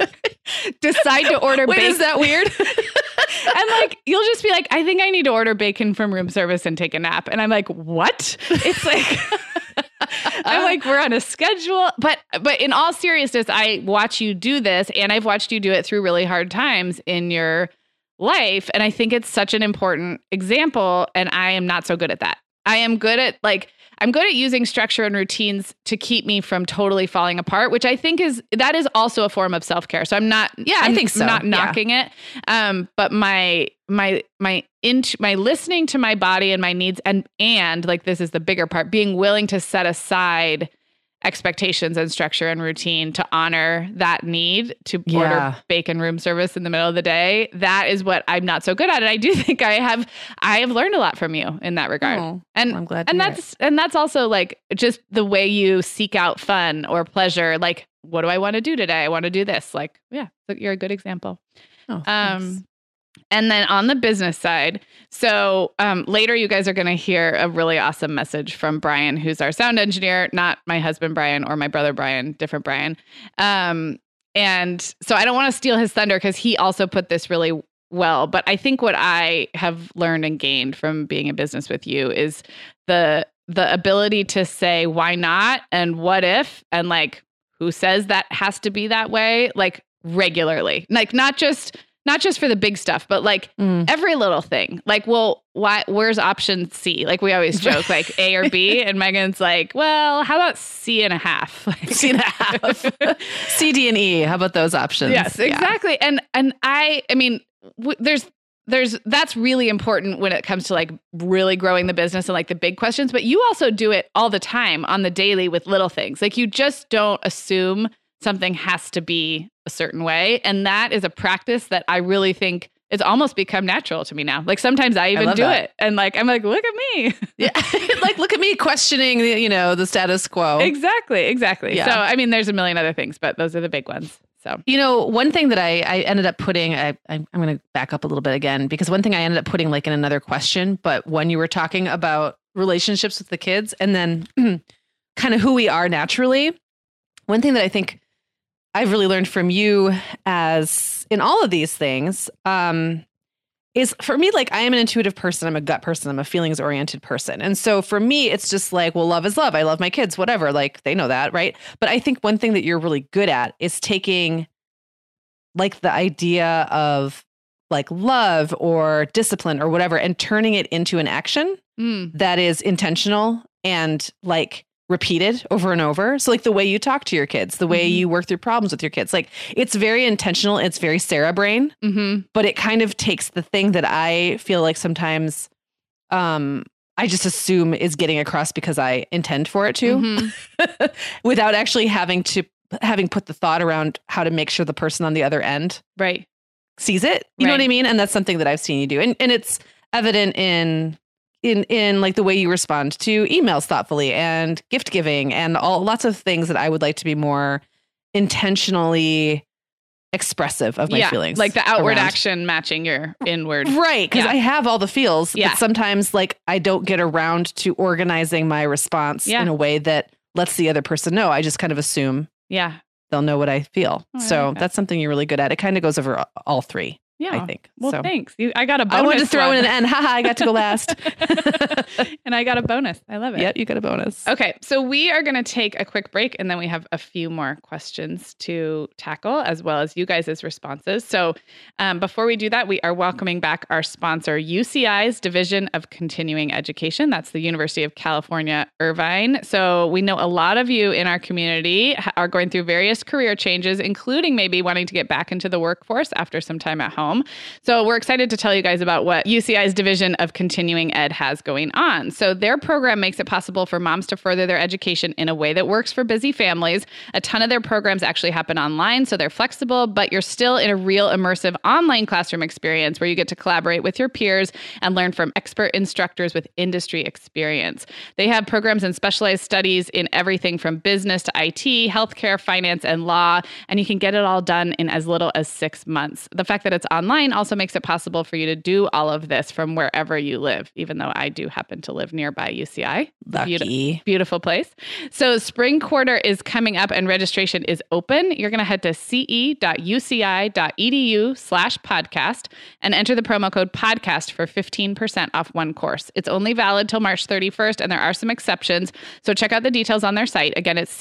decide to order Wait, bacon. Is that weird? And like, you'll just be like, I think I need to order bacon from room service and take a nap. And I'm like, what? It's like, I'm like, we're on a schedule. But, but in all seriousness, I watch you do this, and I've watched you do it through really hard times in your life. And I think it's such an important example. And I am not so good at that. I am good at like, I'm good at using structure and routines to keep me from totally falling apart, which I think is, that is also a form of self-care. So I'm not, yeah, I'm I think so. not knocking yeah. it. Um, but my, my, my, into my listening to my body and my needs, and, and like, this is the bigger part, being willing to set aside expectations and structure and routine to honor that need to yeah. order bacon room service in the middle of the day. That is what I'm not so good at. And I do think I have, I have learned a lot from you in that regard. Oh, and I'm glad to and hear that's, it. and that's also like just the way you seek out fun or pleasure. Like, what do I want to do today? I want to do this. Like, yeah, you're a good example. Oh, um, And then on the business side, so um, later you guys are going to hear a really awesome message from Brian, who's our sound engineer, not my husband, Brian, or my brother, Brian, different Brian. Um, and so I don't want to steal his thunder because he also put this really well. But I think what I have learned and gained from being in business with you is the the ability to say, why not? And what if? And like, who says that has to be that way? Like regularly, like not just... Not just for the big stuff, but like mm. every little thing. Like, well, why? Where's option C? Like we always joke, like A or B. And Megan's like, well, how about C and a half? Like, C and a half. C, D, and E. How about those options? Yes, exactly. Yeah. And and I, I mean, w- there's there's that's really important when it comes to like really growing the business and like the big questions. But you also do it all the time on the daily with little things. Like you just don't assume something has to be a certain way. And that is a practice that I really think it's almost become natural to me now. Like sometimes I even I do that. it. And like, I'm like, look at me. Yeah. Like, look at me questioning the, you know, the status quo. Exactly. Exactly. Yeah. So, I mean, there's a million other things, but those are the big ones. So, you know, one thing that I, I ended up putting, I, I, I'm going to back up a little bit again, because one thing I ended up putting like in another question, but when you were talking about relationships with the kids and then kind of who we are naturally, one thing that I think I've really learned from you as in all of these things um, is for me, like I am an intuitive person. I'm a gut person. I'm a feelings oriented person. And so for me, it's just like, well, love is love. I love my kids, whatever. Like they know that. Right. But I think one thing that you're really good at is taking like the idea of like love or discipline or whatever and turning it into an action mm. that is intentional and like repeated over and over. So like the way you talk to your kids, the way Mhm. you work through problems with your kids, like it's very intentional. It's very Sarah brain, Mm-hmm. but it kind of takes the thing that I feel like sometimes um, I just assume is getting across because I intend for it to, Mhm. without actually having to having put the thought around how to make sure the person on the other end Right. sees it. You know Right. what I mean? And that's something that I've seen you do. And and it's evident in in in like the way you respond to emails thoughtfully and gift giving and all lots of things that I would like to be more intentionally expressive of my yeah. feelings. Like the outward around. action matching your inward. Right. Because Yeah. I have all the feels, Yeah. but sometimes like I don't get around to organizing my response Yeah. in a way that lets the other person know. I just kind of assume Yeah. they'll know what I feel. Oh, I so like that. that's something you're really good at. It kind of goes over all three, Yeah. I think. Well, so thanks. You, I got a bonus. I wanted to throw one. in an end. Haha, I got to go last. And I got a bonus. I love it. Yep, you got a bonus. Okay, so we are going to take a quick break and then we have a few more questions to tackle as well as you guys' responses. So um, before we do that, we are welcoming back our sponsor, U C I's Division of Continuing Education. That's the University of California, Irvine. So we know a lot of you in our community ha- are going through various career changes, including maybe wanting to get back into the workforce after some time at home. So we're excited to tell you guys about what U C I's Division of Continuing Ed has going on. So their program makes it possible for moms to further their education in a way that works for busy families. A ton of their programs actually happen online, so they're flexible, but you're still in a real immersive online classroom experience where you get to collaborate with your peers and learn from expert instructors with industry experience. They have programs and specialized studies in everything from business to I T, healthcare, finance, and law, and you can get it all done in as little as six months. The fact that it's online also makes it possible for you to do all of this from wherever you live, even though I do happen to live nearby U C I. Lucky. Beautiful, beautiful place. So spring quarter is coming up and registration is open. You're going to head to ce.uci.edu slash podcast and enter the promo code podcast for fifteen percent off one course. It's only valid till March thirty-first, and there are some exceptions. So check out the details on their site. Again, it's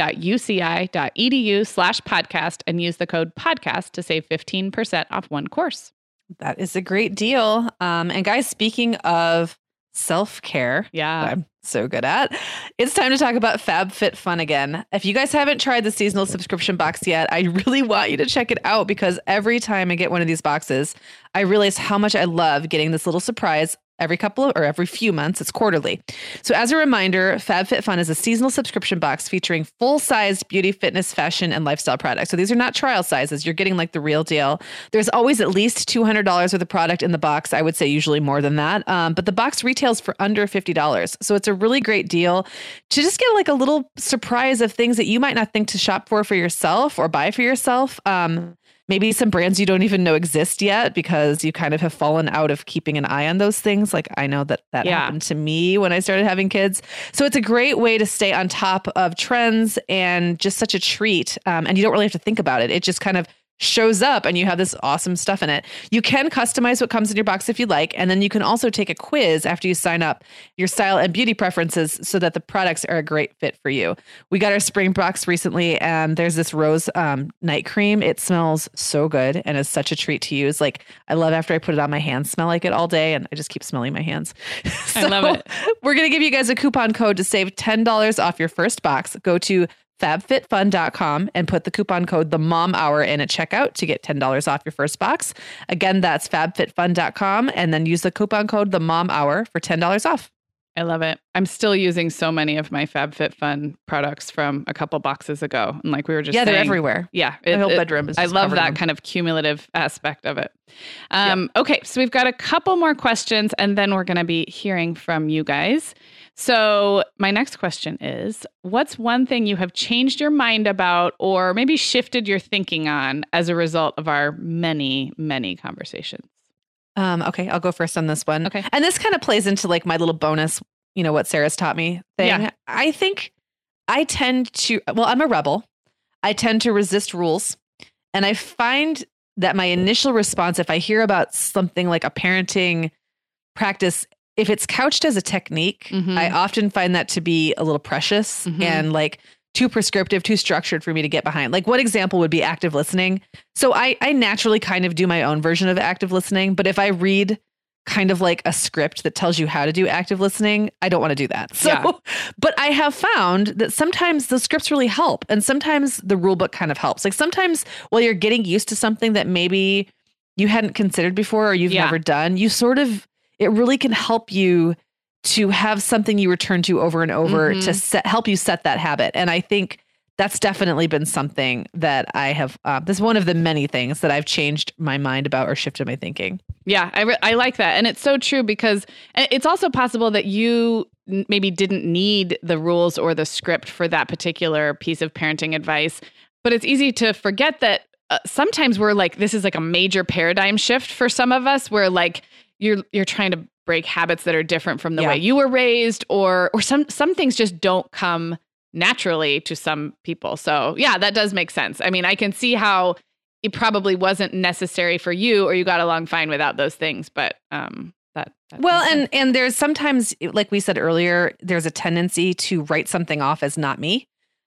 ce.uci.edu slash podcast and use the code podcast to save fifteen percent off one course. That is a great deal. Um, and guys, speaking of self-care, Yeah. that I'm so good at, it's time to talk about FabFitFun again. If you guys haven't tried the seasonal subscription box yet, I really want you to check it out because every time I get one of these boxes, I realize how much I love getting this little surprise every couple of, or every few months. It's quarterly. So as a reminder, FabFitFun is a seasonal subscription box featuring full-sized beauty, fitness, fashion, and lifestyle products. So these are not trial sizes. You're getting like the real deal. There's always at least two hundred dollars worth of product in the box. I would say usually more than that. Um, but the box retails for under fifty dollars. So it's a really great deal to just get like a little surprise of things that you might not think to shop for for yourself or buy for yourself. Um, Maybe some brands you don't even know exist yet because you kind of have fallen out of keeping an eye on those things. Like I know that that Yeah. happened to me when I started having kids. So it's a great way to stay on top of trends and just such a treat. Um, and you don't really have to think about it. It just kind of shows up and you have this awesome stuff in it. You can customize what comes in your box if you like. And then you can also take a quiz after you sign up your style and beauty preferences so that the products are a great fit for you. We got our spring box recently and there's this rose um, night cream. It smells so good and is such a treat to use. Like I love after I put it on my hands, smell like it all day and I just keep smelling my hands. I love it. We're going to give you guys a coupon code to save ten dollars off your first box. Go to fab fit fun dot com and put the coupon code the mom hour in at checkout to get ten dollars off your first box. Again, that's fab fit fun dot com and then use the coupon code the mom hour for ten dollars off. I love it. I'm still using so many of my FabFitFun products from a couple boxes ago. And like we were just Yeah, saying, they're everywhere. Yeah. My it- whole it- bedroom is I just love covered in that them. kind of cumulative aspect of it. Um, Okay. So we've got a couple more questions and then we're going to be hearing from you guys. So my next question is, what's one thing you have changed your mind about or maybe shifted your thinking on as a result of our many, many conversations? Um, okay, I'll go first on this one. Okay. And this kind of plays into like my little bonus, you know, what Sarah's taught me thing. Yeah. I think I tend to, well, I'm a rebel. I tend to resist rules. And I find that my initial response, if I hear about something like a parenting practice, if it's couched as a technique, Mhm. I often find that to be a little precious Mhm. and like too prescriptive, too structured for me to get behind. Like one example would be active listening. So I, I naturally kind of do my own version of active listening. But if I read kind of like a script that tells you how to do active listening, I don't want to do that. So, Yeah. but I have found that sometimes the scripts really help. And sometimes the rule book kind of helps. Like sometimes while you're getting used to something that maybe you hadn't considered before or you've Yeah. never done, you sort of, it really can help you to have something you return to over and over Mhm. to set, help you set that habit. And I think that's definitely been something that I have, uh, this is one of the many things that I've changed my mind about or shifted my thinking. Yeah, I, re- I like that. And it's so true because it's also possible that you n- maybe didn't need the rules or the script for that particular piece of parenting advice. But it's easy to forget that uh, sometimes we're like, this is like a major paradigm shift for some of us where like you're you're trying to break habits that are different from the Yeah. way you were raised, or or some some things just don't come naturally to some people. So yeah, that does make sense. I mean, I can see how it probably wasn't necessary for you or you got along fine without those things, but um that, that Well, makes and sense. and there's sometimes, like we said earlier, there's a tendency to write something off as not me.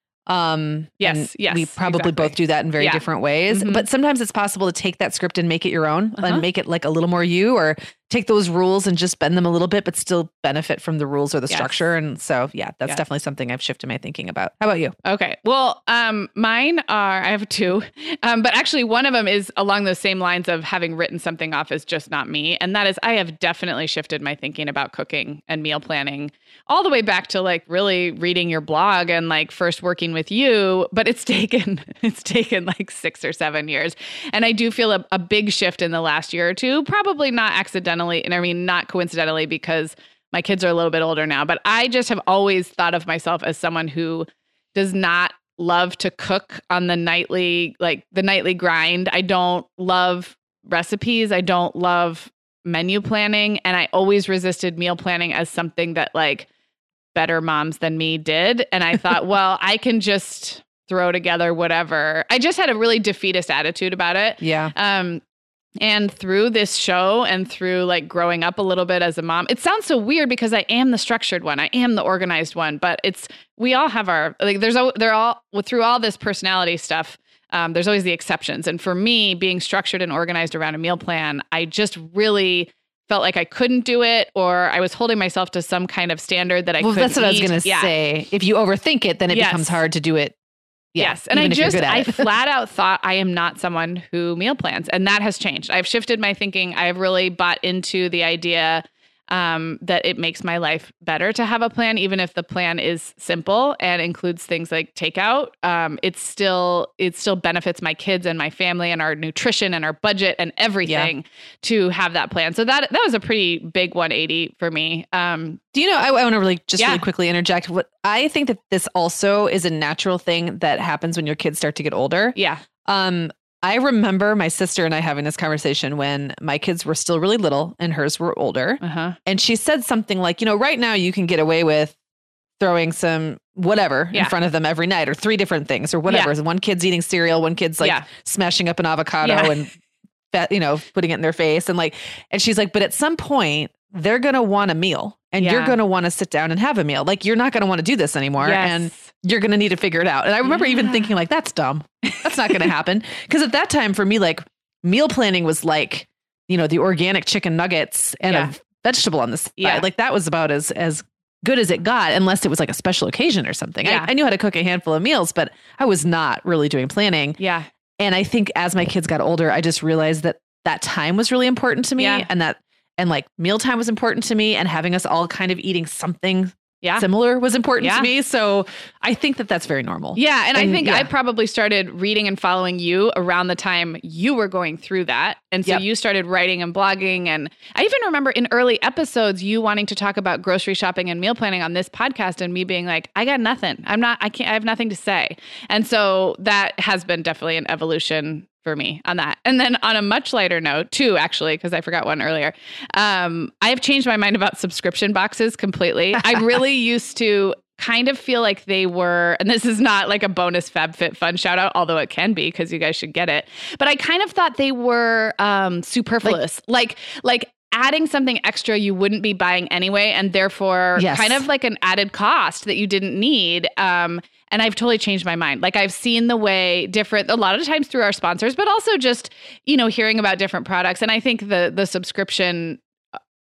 Um, Yes, and yes, we probably exactly. both do that in very Yeah. different ways. Mhm. But sometimes it's possible to take that script and make it your own Uh-huh. and make it like a little more you, or take those rules and just bend them a little bit, but still benefit from the rules or the Yes. structure. And so, yeah, that's Yes. definitely something I've shifted my thinking about. How about you? Okay. Well, um, mine are, I have two, um, but actually one of them is along those same lines of having written something off as just not me. And that is, I have definitely shifted my thinking about cooking and meal planning all the way back to like really reading your blog and like first working with you, but it's taken, it's taken like six or seven years. And I do feel a, a big shift in the last year or two, probably not accidentally. And I mean, not coincidentally, because my kids are a little bit older now, but I just have always thought of myself as someone who does not love to cook on the nightly, like the nightly grind. I don't love recipes. I don't love menu planning. And I always resisted meal planning as something that like better moms than me did. And I thought, well, I can just throw together whatever. I just had a really defeatist attitude about it. Yeah. Um, and through this show and through like growing up a little bit as a mom, it sounds so weird because I am the structured one. I am the organized one, but it's, we all have our, like, there's, a, they're all, through all this personality stuff, um, there's always the exceptions. And for me, being structured and organized around a meal plan, I just really felt like I couldn't do it, or I was holding myself to some kind of standard that I Well, couldn't that's what I was meet. going to Yeah. say. If you overthink it, then it Yes. becomes hard to do it. Yeah, Yes. And I even if you're just, good at I it. flat out thought I am not someone who meal plans. And that has changed. I've shifted my thinking. I have really bought into the idea um, that it makes my life better to have a plan, even if the plan is simple and includes things like takeout. Um, it's still, it still benefits my kids and my family and our nutrition and our budget and everything to have that plan. So that, that was a pretty big one eighty for me. Um, Do you know, I, I want to really just Yeah. really quickly interject. What I think that this also is a natural thing that happens when your kids start to get older. yeah. Um, I remember my sister and I having this conversation when my kids were still really little and hers were older. Uh-huh. And she said something like, you know, right now you can get away with throwing some whatever Yeah. in front of them every night, or three different things or whatever. Yeah. One kid's eating cereal, one kid's like Yeah. smashing up an avocado Yeah. and fat, you know, putting it in their face. And like, and she's like, but at some point they're going to want a meal and you're Yeah. going to want to sit down and have a meal. Like, you're not going to want to do this anymore. Yes. And you're going to need to figure it out. And I remember even Yeah. thinking like, that's dumb. That's not going to happen. Because at that time for me, like, meal planning was like, you know, the organic chicken nuggets and Yeah. a vegetable on the side. Yeah. Like, that was about as, as good as it got, unless it was like a special occasion or something. Yeah. I, I knew how to cook a handful of meals, but I was not really doing planning. Yeah. And I think as my kids got older, I just realized that that time was really important to me, Yeah. and that, and like mealtime was important to me, and having us all kind of eating something Yeah. similar was important Yeah. to me. So I think that that's very normal. Yeah. And, I And, think yeah. I probably started reading and following you around the time you were going through that. And so Yep. you started writing and blogging. And I even remember in early episodes, you wanting to talk about grocery shopping and meal planning on this podcast, and me being like, I got nothing. I'm not, I can't, I have nothing to say. And so that has been definitely an evolution for me on that. And then on a much lighter note, too, actually, because I forgot one earlier, um, I have changed my mind about subscription boxes completely. I really used to kind of feel like they were, and this is not like a bonus FabFitFun shout out, although it can be because you guys should get it. But I kind of thought they were um, superfluous, like, like, like adding something extra you wouldn't be buying anyway, and therefore Yes. kind of like an added cost that you didn't need. Um, and I've totally changed my mind. Like, I've seen the way different, a lot of times through our sponsors, but also just, you know, hearing about different products. And I think the the subscription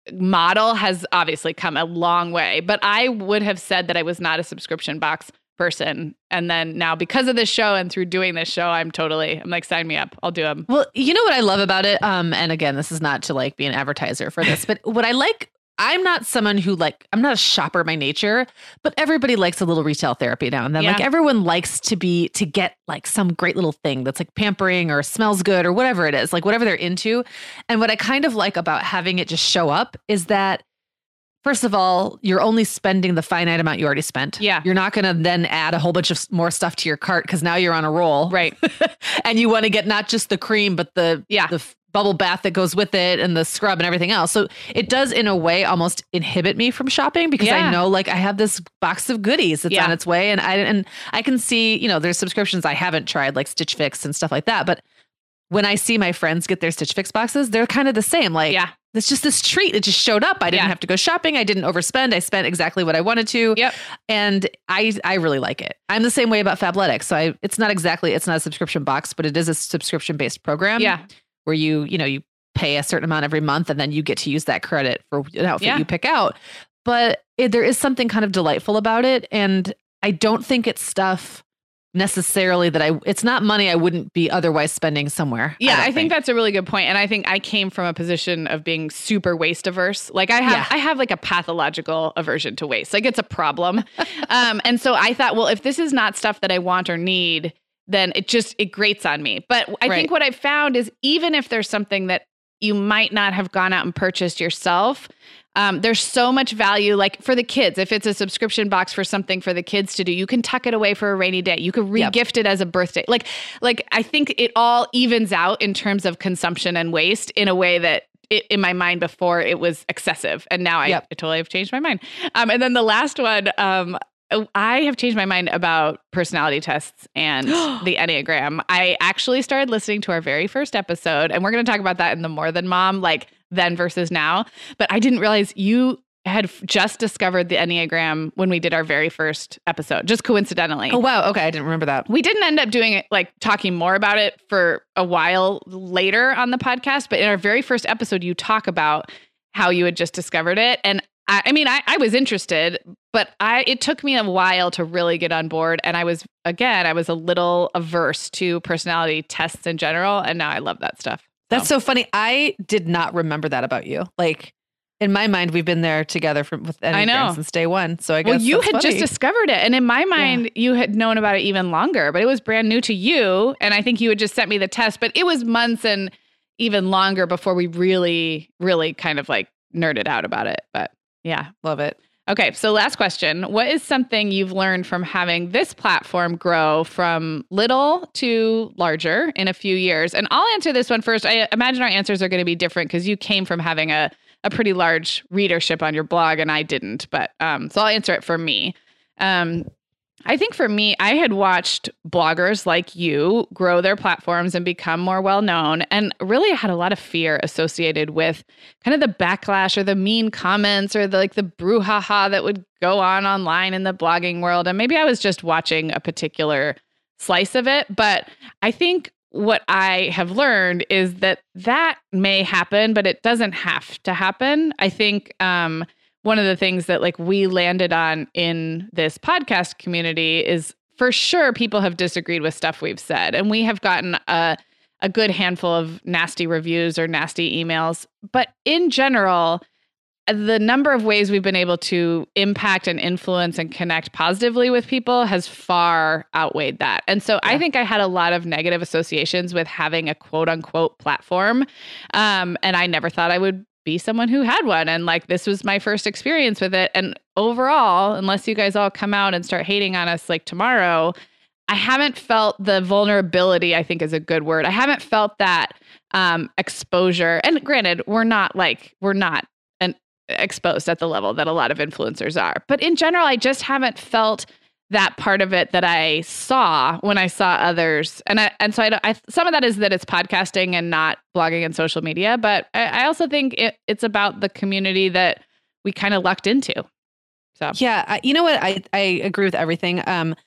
model has obviously come a long way, but I would have said that I was not a subscription box person. And then now because of this show and through doing this show, I'm totally, I'm like, sign me up. I'll do them. Well, you know what I love about it? Um, and again, this is not to like be an advertiser for this, but what I like, I'm not someone who like, I'm not a shopper by nature, but everybody likes a little retail therapy now and then. Yeah. Like everyone likes to be, to get like some great little thing that's like pampering or smells good or whatever it is, like whatever they're into. And what I kind of like about having it just show up is that first of all, you're only spending the finite amount you already spent. Yeah. You're not going to then add a whole bunch of more stuff to your cart because now you're on a roll. Right. And you want to get not just the cream, but the, yeah. the f- bubble bath that goes with it and the scrub and everything else. So it does in a way almost inhibit me from shopping because yeah. I know like I have this box of goodies that's yeah. on its way. And I, and I can see, you know, there's subscriptions I haven't tried like Stitch Fix and stuff like that. But when I see my friends get their Stitch Fix boxes, they're kind of the same. Like, yeah. it's just this treat. It just showed up. I didn't yeah. have to go shopping. I didn't overspend. I spent exactly what I wanted to. Yep. And I I really like it. I'm the same way about Fabletics. So I it's not exactly, it's not a subscription box, but it is a subscription based program. Yeah. Where you, you know, you pay a certain amount every month and then you get to use that credit for an outfit yeah. you pick out. But it, there is something kind of delightful about it. And I don't think it's stuff necessarily that I, it's not money I wouldn't be otherwise spending somewhere. Yeah, I, I think. think that's a really good point. And I think I came from a position of being super waste averse. Like I have, Yeah. I have like a pathological aversion to waste. Like it's a problem. um, and so I thought, well, if this is not stuff that I want or need, then it just, it grates on me. But I Right. think what I've found is even if there's something that you might not have gone out and purchased yourself, Um, there's so much value, like for the kids, if it's a subscription box for something for the kids to do, you can tuck it away for a rainy day. You could re-gift yep. it as a birthday. Like, like I think it all evens out in terms of consumption and waste in a way that it, in my mind before it was excessive. And now I, yep. I totally have changed my mind. Um, and then the last one, um, I have changed my mind about personality tests and the Enneagram. I actually started listening to our very first episode, and we're going to talk about that in the More Than Mom, like then versus now. But I didn't realize you had just discovered the Enneagram when we did our very first episode, just coincidentally. Oh, wow. Okay. I didn't remember that. We didn't end up doing it, like talking more about it for a while later on the podcast. But in our very first episode, you talk about how you had just discovered it. And I, I mean, I, I was interested, but I it took me a while to really get on board. And I was, again, I was a little averse to personality tests in general. And now I love that stuff. So. That's so funny. I did not remember that about you. Like in my mind, we've been there together from with I know. since day one. So I guess well, you that's had funny. just discovered it. And in my mind, Yeah. you had known about it even longer, but it was brand new to you. And I think you had just sent me the test, but it was months and even longer before we really, really kind of like nerded out about it. But yeah. Love it. Okay, so last question. What is something you've learned from having this platform grow from little to larger in a few years? And I'll answer this one first. I imagine our answers are going to be different because you came from having a, a pretty large readership on your blog and I didn't. But um, so I'll answer it for me. Um, I think for me, I had watched bloggers like you grow their platforms and become more well-known, and really had a lot of fear associated with kind of the backlash or the mean comments or the like the brouhaha that would go on online in the blogging world. And maybe I was just watching a particular slice of it, but I think what I have learned is that that may happen, but it doesn't have to happen. I think, um, one of the things that like we landed on in this podcast community is for sure people have disagreed with stuff we've said, and we have gotten a, a good handful of nasty reviews or nasty emails. But in general, the number of ways we've been able to impact and influence and connect positively with people has far outweighed that. And so yeah. I think I had a lot of negative associations with having a quote unquote platform. Um, and I never thought I would be someone who had one. And like, this was my first experience with it. And overall, unless you guys all come out and start hating on us like tomorrow, I haven't felt the vulnerability, I think is a good word. I haven't felt that um, exposure. And granted, we're not like, we're not an exposed at the level that a lot of influencers are. But in general, I just haven't felt that part of it that I saw when I saw others. And I, and so I, I some of that is that it's podcasting and not blogging and social media. But I, I also think it, it's about the community that we kind of lucked into. So yeah, I, you know what? I, I agree with everything. Um,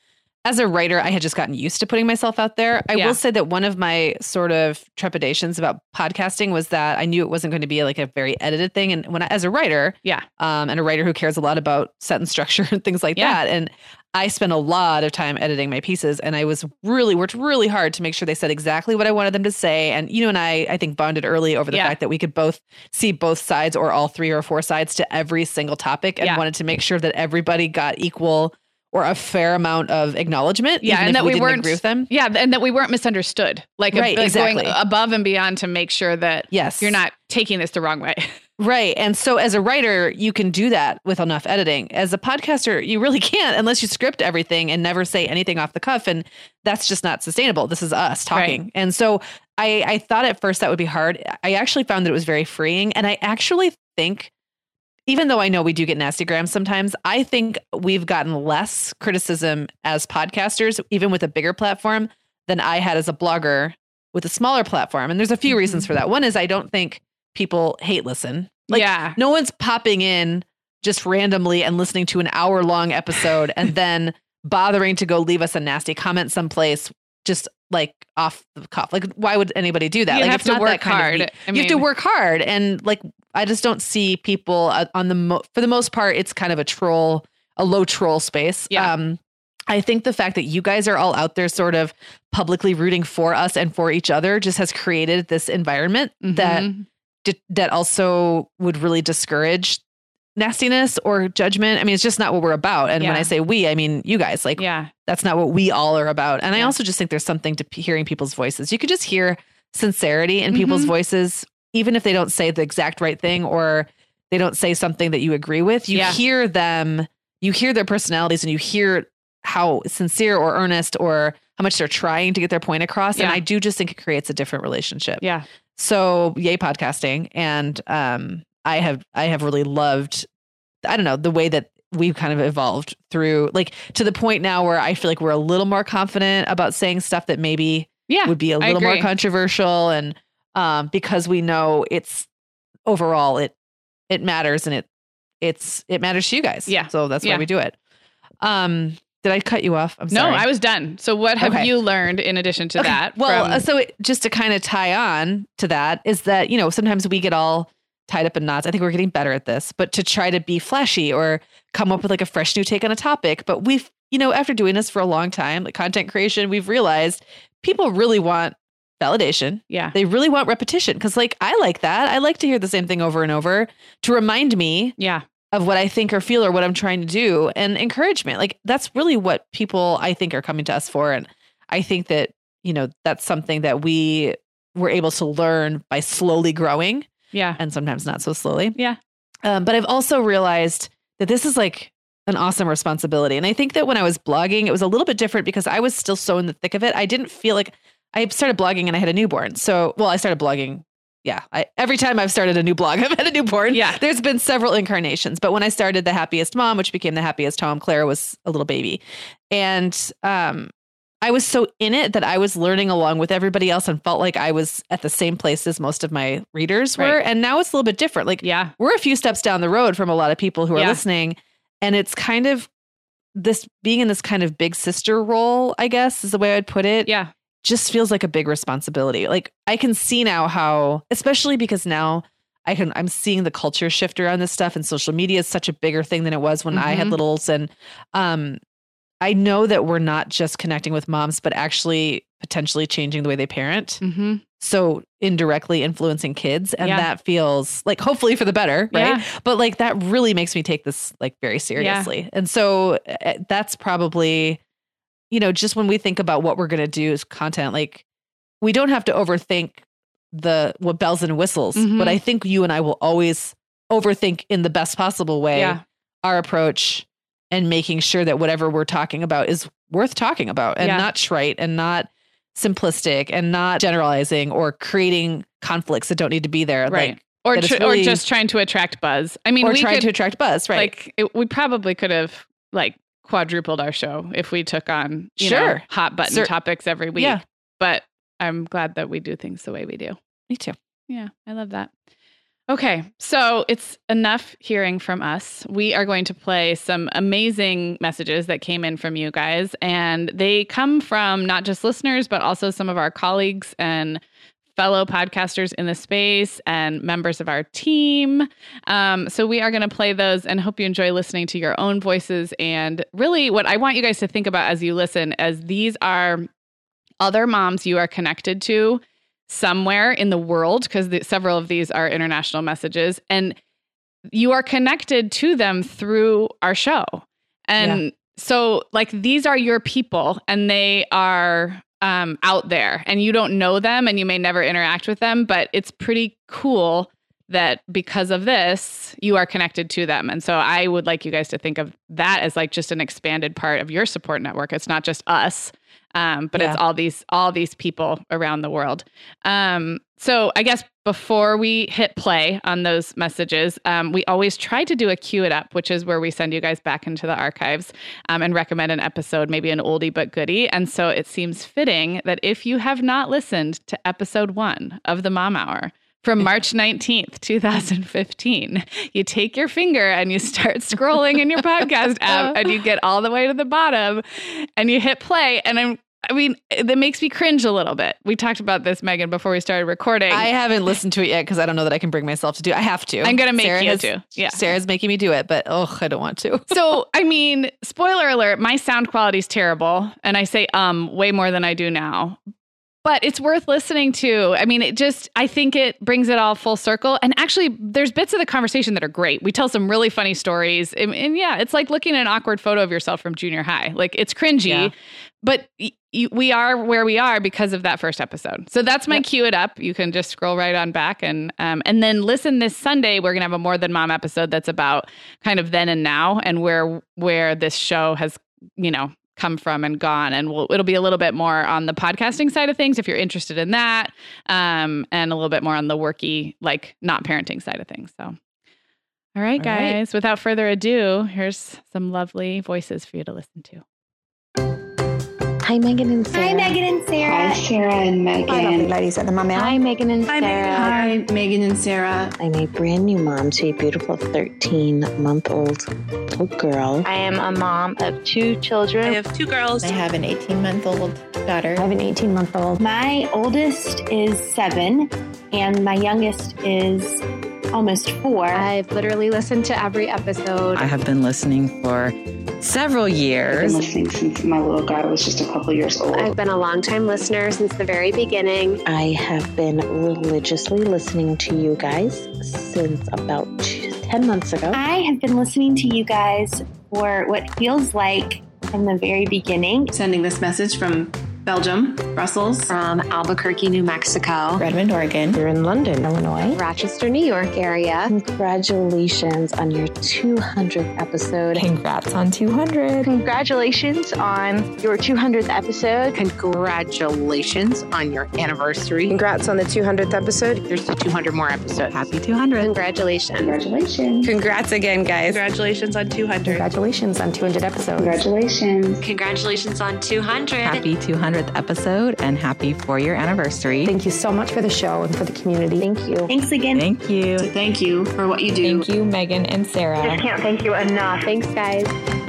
as a writer, I had just gotten used to putting myself out there. I Yeah. will say that one of my sort of trepidations about podcasting was that I knew it wasn't going to be like a very edited thing. And when I, as a writer, Yeah. um, and a writer who cares a lot about sentence structure and things like Yeah. that, and I spent a lot of time editing my pieces, and I was really worked really hard to make sure they said exactly what I wanted them to say. And you and I, I think, bonded early over the Yeah. fact that we could both see both sides or all three or four sides to every single topic, and Yeah. wanted to make sure that everybody got equal or a fair amount of acknowledgement. Yeah, even and if that we, we didn't weren't agree with them. Yeah, and that we weren't misunderstood. Like, a- Right, like exactly. going above and beyond to make sure that Yes. you're not taking this the wrong way. Right. And so as a writer, you can do that with enough editing. As a podcaster, you really can't unless you script everything and never say anything off the cuff. And that's just not sustainable. This is us talking. Right. And so I, I thought at first that would be hard. I actually found that it was very freeing. And I actually think, even though I know we do get nasty grams sometimes, I think we've gotten less criticism as podcasters, even with a bigger platform, than I had as a blogger with a smaller platform. And there's a few Mhm. reasons for that. One is I don't think people hate listen. Like, Yeah. no one's popping in just randomly and listening to an hour long episode and then bothering to go leave us a nasty comment someplace just like off the cuff. Like, why would anybody do that? You like, have it's to not work that kind of hard. neat. I you have to mean- work hard. And like, I just don't see people uh, on the, mo- for the most part, it's kind of a troll, a low troll space. Yeah. Um, I think the fact that you guys are all out there sort of publicly rooting for us and for each other just has created this environment that Mhm. d- that also would really discourage nastiness or judgment. I mean, it's just not what we're about. And when Yeah. I say we, I mean you guys. Like, Yeah. that's not what we all are about. And I Yeah. also just think there's something to p- hearing people's voices. You could just hear sincerity in people's Mhm. voices, even if they don't say the exact right thing or they don't say something that you agree with. You Yeah. hear them, you hear their personalities, and you hear how sincere or earnest or how much they're trying to get their point across. And Yeah. I do just think it creates a different relationship. Yeah. So yay podcasting. And um, I have I have really loved, I don't know, the way that we've kind of evolved through, like, to the point now where I feel like we're a little more confident about saying stuff that maybe Yeah. would be a I little more agree. controversial. And um, because we know it's overall it it matters and it it's it matters to you guys. Yeah. So that's Yeah. why we do it. Um, did I cut you off? I'm No, sorry. I was done. So what have Okay. you learned in addition to Okay. that? Well, from- uh, so it, just to kind of tie on to that is that, you know, sometimes we get all tied up in knots. I think we're getting better at this, but to try to be flashy or come up with like a fresh new take on a topic. But we've, you know, after doing this for a long time, like content creation, we've realized people really want validation. yeah. They really want repetition because, like, I like that. I like to hear the same thing over and over to remind me Yeah. of what I think or feel or what I'm trying to do, and encouragement. Like, that's really what people, I think, are coming to us for. And I think that, you know, that's something that we were able to learn by slowly growing, Yeah. and sometimes not so slowly. Yeah. Um, but I've also realized that this is like an awesome responsibility. And I think that when I was blogging, it was a little bit different because I was still so in the thick of it. I didn't feel like I started blogging and I had a newborn. So, well, I started blogging. Yeah. I, every time I've started a new blog, I've had a newborn. Yeah. There's been several incarnations. But when I started The Happiest Mom, which became The Happiest Home, Clara was a little baby. And um, I was so in it that I was learning along with everybody else and felt like I was at the same place as most of my readers were. Right. And now it's a little bit different. Like, Yeah. we're a few steps down the road from a lot of people who are Yeah. listening. And it's kind of this being in this kind of big sister role, I guess is the way I'd put it. Yeah. Just feels like a big responsibility. Like, I can see now how, especially because now I can, I'm seeing the culture shift around this stuff, and social media is such a bigger thing than it was when I had Mhm. littles. And um, I know that we're not just connecting with moms, but actually potentially changing the way they parent. Mm-hmm. So indirectly influencing kids. And Yeah. that feels like, hopefully for the better, right? Yeah. But like, that really makes me take this like very seriously. And so uh, that's probably, you know, just when we think about what we're going to do as content, like, we don't have to overthink the what bells and whistles, Mhm. but I think you and I will always overthink in the best possible way Yeah. our approach and making sure that whatever we're talking about is worth talking about and Yeah. not trite and not simplistic and not generalizing or creating conflicts that don't need to be there. Right. Like, Or that it's tr- really- or just trying to attract buzz. I mean, or we trying could to attract buzz, right? like it, we probably could have like quadrupled our show if we took on you know, Sure. hot button Cer- topics every week. Yeah. But I'm glad that we do things the way we do. Me too. Yeah, I love that. Okay, so it's enough hearing from us. We are going to play some amazing messages that came in from you guys, and they come from not just listeners, but also some of our colleagues and fellow podcasters in the space and members of our team. Um, so we are going to play those and hope you enjoy listening to your own voices. And really what I want you guys to think about as you listen, as these are other moms you are connected to somewhere in the world, because the, several of these are international messages, and you are connected to them through our show. And yeah. so like, these are your people and they are um, out there and you don't know them and you may never interact with them, but it's pretty cool that because of this, you are connected to them. And so I would like you guys to think of that as like just an expanded part of your support network. It's not just us. Um, but yeah. it's all these all these people around the world. Um, so I guess before we hit play on those messages, um, we always try to do a Cue It Up, which is where we send you guys back into the archives um, and recommend an episode, maybe an oldie but goodie. And so it seems fitting that if you have not listened to episode one of the Mom Hour from March nineteenth, twenty fifteen, you take your finger and you start scrolling in your podcast app and you get all the way to the bottom and you hit play. And I'm I mean, that makes me cringe a little bit. We talked about this, Megan, before we started recording. I haven't listened to it yet because I don't know that I can bring myself to do it. I have to. I'm going to make Sarah you has, to. Yeah. Sarah's making me do it, but oh, I don't want to. So, I mean, spoiler alert, my sound quality is terrible. And I say um way more than I do now. But it's worth listening to. I mean, it just, I think it brings it all full circle. And actually, there's bits of the conversation that are great. We tell some really funny stories. And, and yeah, it's like looking at an awkward photo of yourself from junior high. Like, it's cringy, yeah. but y- y- we are where we are because of that first episode. So that's my yep. Cue It Up. You can just scroll right on back. And um, and then listen this Sunday. We're going to have a More Than Mom episode that's about kind of then and now and where where this show has, you know, come from and gone. And we'll, it'll be a little bit more on the podcasting side of things if you're interested in that, um, and a little bit more on the worky, like not parenting side of things. So, all right, all guys, right. without further ado, here's some lovely voices for you to listen to. Hi, Megan and Sarah. Hi, Megan and Sarah. Hi, Sarah and Megan. Hi, lovely ladies at the Mom Hour. Hi, Megan and Hi, Sarah. Hi, Megan and Sarah. I'm a brand new mom to a beautiful thirteen-month-old little girl. I am a mom of two children. I have two girls. I have an eighteen-month-old daughter. I have an eighteen-month-old. My oldest is seven, and my youngest is almost four. I've literally listened to every episode. I have been listening for several years. I've been listening since my little guy was just a couple years old. I've been a longtime listener since the very beginning. I have been religiously listening to you guys since about ten months ago. I have been listening to you guys for what feels like from the very beginning. Sending this message from Belgium, Brussels, from Albuquerque, New Mexico, Redmond, Oregon. You're in London, Illinois, Rochester, New York area. Congratulations on your two hundredth episode. Congrats on two hundred. Congratulations on your two hundredth episode. Congratulations on your anniversary. Congrats on the two hundredth episode. There's the two hundred more episodes. Happy two hundred. Congratulations. Congratulations. Congrats again, guys. Congratulations on two hundred. Congratulations on two hundred episodes. Congratulations. Congratulations on two hundred. Happy two hundredth episode and happy four-year anniversary. Thank you so much for the show and for the community. Thank you. Thanks again. Thank you. So thank you for what you do. Thank you, Megan and Sarah. I can't thank you enough. Thanks, guys.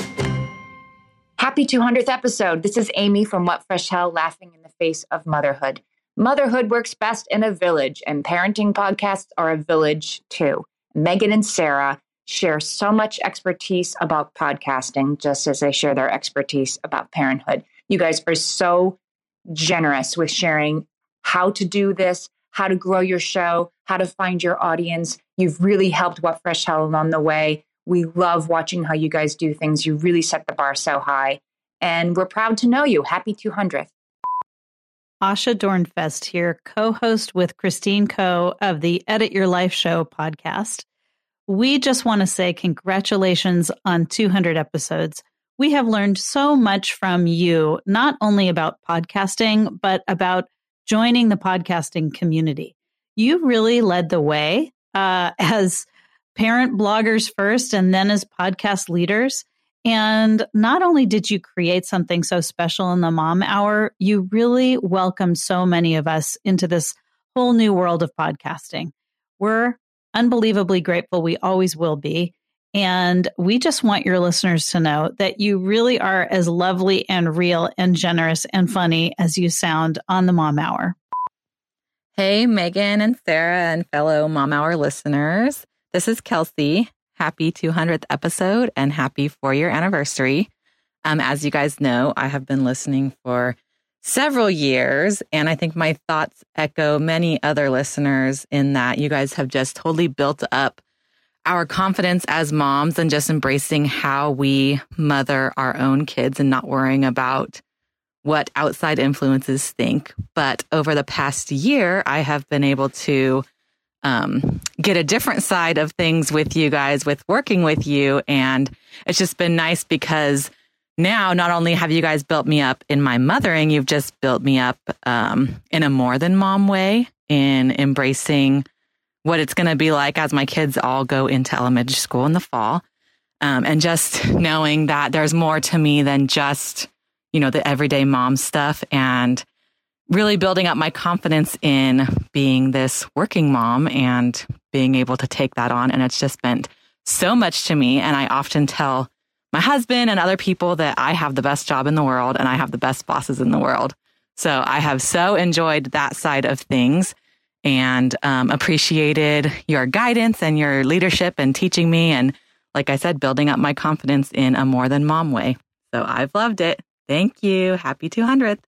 Happy two hundredth episode. This is Amy from What Fresh Hell, laughing in the face of motherhood. Motherhood works best in a village, and parenting podcasts are a village too. Megan and Sarah share so much expertise about podcasting, just as they share their expertise about parenthood. You guys are so generous with sharing how to do this, how to grow your show, how to find your audience. You've really helped What Fresh Hell along the way. We love watching how you guys do things. You really set the bar so high. And we're proud to know you. Happy two hundredth. Asha Dornfest here, co-host with Christine Coe of the Edit Your Life Show podcast. We just want to say congratulations on two hundred episodes. We have learned so much from you, not only about podcasting, but about joining the podcasting community. You really led the way uh, as parent bloggers first and then as podcast leaders. And not only did you create something so special in the Mom Hour, you really welcomed so many of us into this whole new world of podcasting. We're unbelievably grateful. We always will be. And we just want your listeners to know that you really are as lovely and real and generous and funny as you sound on the Mom Hour. Hey, Megan and Sarah and fellow Mom Hour listeners. This is Kelsey. Happy two hundredth episode and happy four-year anniversary. Um, as you guys know, I have been listening for several years, and I think my thoughts echo many other listeners in that you guys have just totally built up our confidence as moms and just embracing how we mother our own kids and not worrying about what outside influences think. But over the past year, I have been able to um, get a different side of things with you guys, with working with you. And it's just been nice because now not only have you guys built me up in my mothering, you've just built me up um, in a more than mom way in embracing what it's going to be like as my kids all go into elementary school in the fall. Um, and just knowing that there's more to me than just, you know, the everyday mom stuff, and really building up my confidence in being this working mom and being able to take that on. And it's just meant so much to me. And I often tell my husband and other people that I have the best job in the world and I have the best bosses in the world. So I have so enjoyed that side of things and um, appreciated your guidance and your leadership and teaching me. And like I said, building up my confidence in a more than mom way. So I've loved it. Thank you. Happy two hundredth.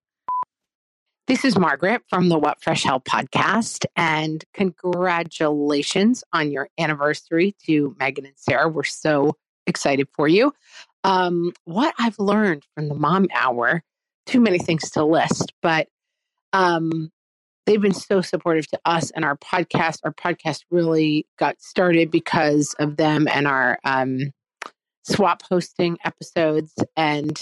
This is Margaret from the What Fresh Hell podcast, and congratulations on your anniversary to Megan and Sarah. We're so excited for you. Um, what I've learned from the Mom Hour, too many things to list, but um, they've been so supportive to us and our podcast. Our podcast really got started because of them and our um, swap hosting episodes. And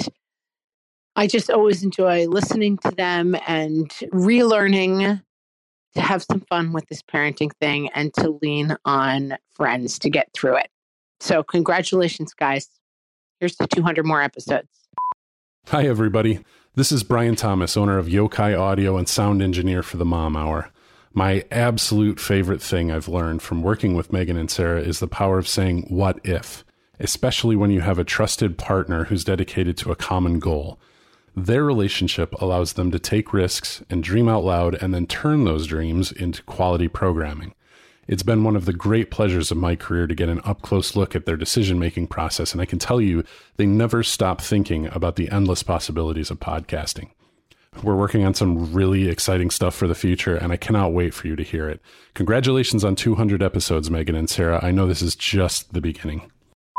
I just always enjoy listening to them and relearning to have some fun with this parenting thing and to lean on friends to get through it. So congratulations, guys. Here's to two hundred more episodes. Hi, everybody. This is Brian Thomas, owner of Yokai Audio and sound engineer for the Mom Hour. My absolute favorite thing I've learned from working with Megan and Sarah is the power of saying, what if? Especially when you have a trusted partner who's dedicated to a common goal. Their relationship allows them to take risks and dream out loud and then turn those dreams into quality programming. It's been one of the great pleasures of my career to get an up-close look at their decision-making process, and I can tell you they never stop thinking about the endless possibilities of podcasting. We're working on some really exciting stuff for the future, and I cannot wait for you to hear it. Congratulations on two hundred episodes, Megan and Sarah. I know this is just the beginning.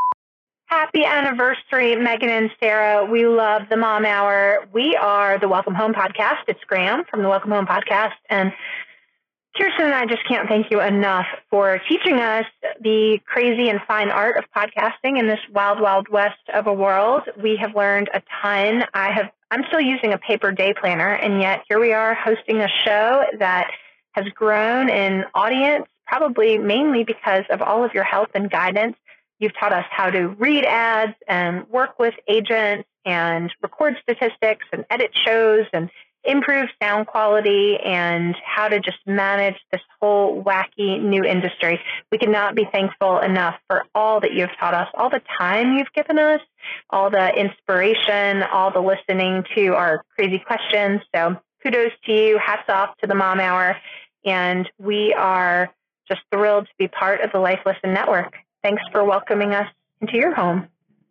Happy anniversary, Megan and Sarah. We love the Mom Hour. We are the Welcome Home Podcast. It's Graham from the Welcome Home Podcast. And Kirsten and I just can't thank you enough for teaching us the crazy and fine art of podcasting in this wild, wild west of a world. We have learned a ton. I have, I'm still using a paper day planner, and yet here we are hosting a show that has grown in audience, probably mainly because of all of your help and guidance. You've taught us how to read ads and work with agents and record statistics and edit shows and improve sound quality and how to just manage this whole wacky new industry. We cannot be thankful enough for all that you've taught us, all the time you've given us, all the inspiration, all the listening to our crazy questions. So kudos to you. Hats off to the Mom Hour. And we are just thrilled to be part of the Life Listen Network. Thanks for welcoming us into your home.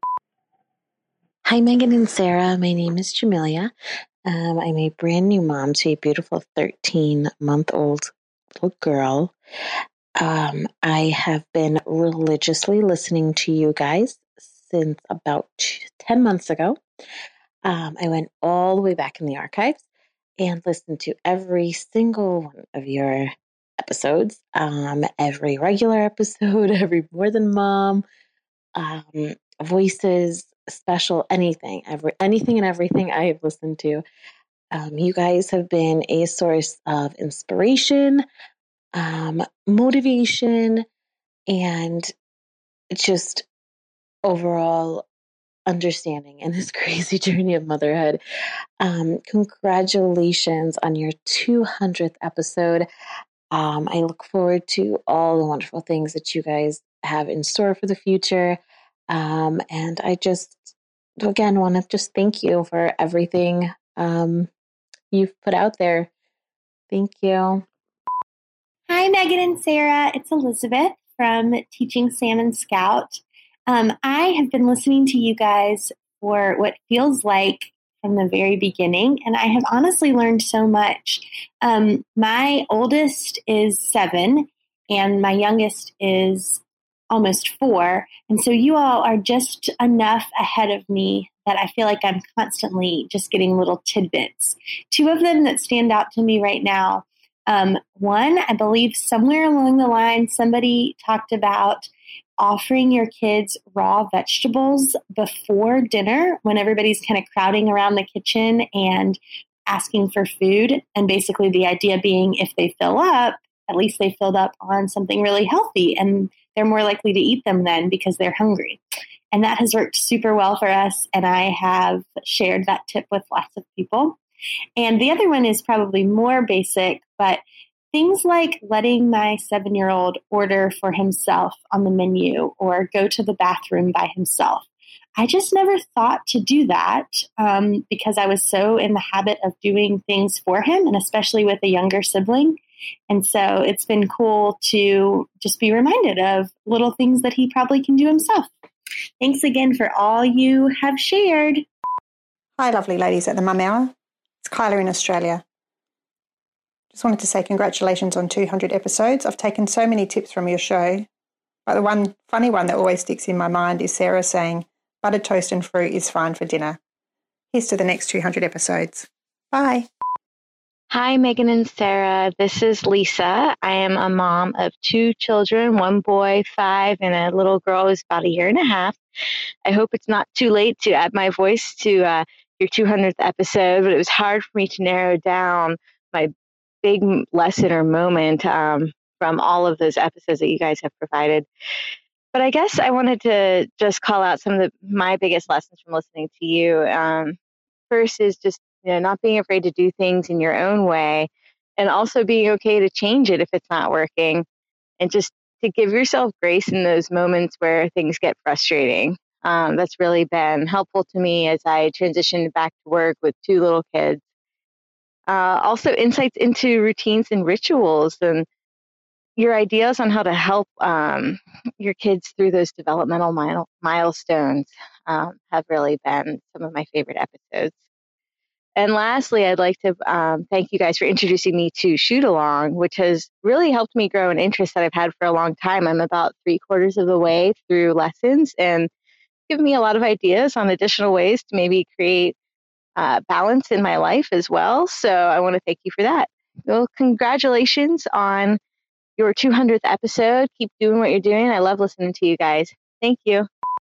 Hi, Megan and Sarah. My name is Jamelia. Um, I'm a brand new mom to a beautiful thirteen-month-old little girl. Um, I have been religiously listening to you guys since about ten months ago. Um, I went all the way back in the archives and listened to every single one of your episodes, um, every regular episode, every More Than Mom, um, voices, special, anything, every anything and everything I have listened to. Um, you guys have been a source of inspiration, um, motivation, and just overall understanding in this crazy journey of motherhood. Um, congratulations on your two hundredth episode. Um, I look forward to all the wonderful things that you guys have in store for the future. Um, and I just, again, want to just thank you for everything um, you've put out there. Thank you. Hi, Megan and Sarah. It's Elizabeth from Teaching Salmon Scout. Um, I have been listening to you guys for what feels like from the very beginning, and I have honestly learned so much. Um, my oldest is seven, and my youngest is almost four. And so you all are just enough ahead of me that I feel like I'm constantly just getting little tidbits. Two of them that stand out to me right now. Um, one, I believe somewhere along the line, somebody talked about offering your kids raw vegetables before dinner when everybody's kind of crowding around the kitchen and asking for food. And basically the idea being if they fill up, at least they filled up on something really healthy and they're more likely to eat them then because they're hungry. And that has worked super well for us. And I have shared that tip with lots of people. And the other one is probably more basic, but things like letting my seven-year-old order for himself on the menu or go to the bathroom by himself. I just never thought to do that um, because I was so in the habit of doing things for him, and especially with a younger sibling. And so it's been cool to just be reminded of little things that he probably can do himself. Thanks again for all you have shared. Hi, lovely ladies at the Mum Hour. It's Kyla in Australia. Just wanted to say congratulations on two hundred episodes. I've taken so many tips from your show, but the one funny one that always sticks in my mind is Sarah saying buttered toast and fruit is fine for dinner. Here's to the next two hundred episodes. Bye. Hi, Megan and Sarah. This is Lisa. I am a mom of two children, one boy, five, and a little girl who's about a year and a half. I hope it's not too late to add my voice to uh, your two hundredth episode, but it was hard for me to narrow down my big lesson or moment um, from all of those episodes that you guys have provided. But I guess I wanted to just call out some of the, my biggest lessons from listening to you. Um, first is just, you know, not being afraid to do things in your own way, and also being okay to change it if it's not working, and just to give yourself grace in those moments where things get frustrating. Um, that's really been helpful to me as I transitioned back to work with two little kids. Uh, also, insights into routines and rituals, and your ideas on how to help um, your kids through those developmental mile- milestones um, have really been some of my favorite episodes. And lastly, I'd like to um, thank you guys for introducing me to Shoot Along, which has really helped me grow an interest that I've had for a long time. I'm about three quarters of the way through lessons and given me a lot of ideas on additional ways to maybe create uh, balance in my life as well. So I want to thank you for that. Well, congratulations on your two hundredth episode. Keep doing what you're doing. I love listening to you guys. Thank you.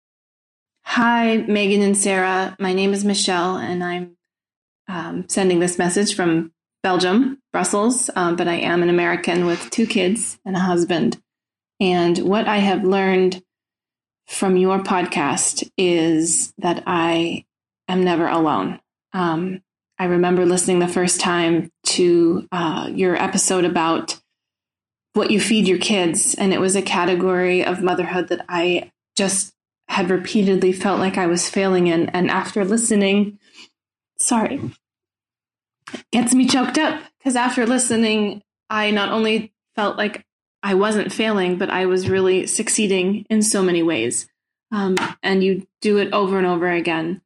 Hi, Megan and Sarah. My name is Michelle, and I'm um, sending this message from Belgium, Brussels, um, but I am an American with two kids and a husband. And what I have learned from your podcast is that I am never alone. Um, I remember listening the first time to uh, your episode about what you feed your kids, and it was a category of motherhood that I just had repeatedly felt like I was failing in. And after listening, sorry, it gets me choked up, because after listening, I not only felt like I wasn't failing, but I was really succeeding in so many ways. Um, and you do it over and over again.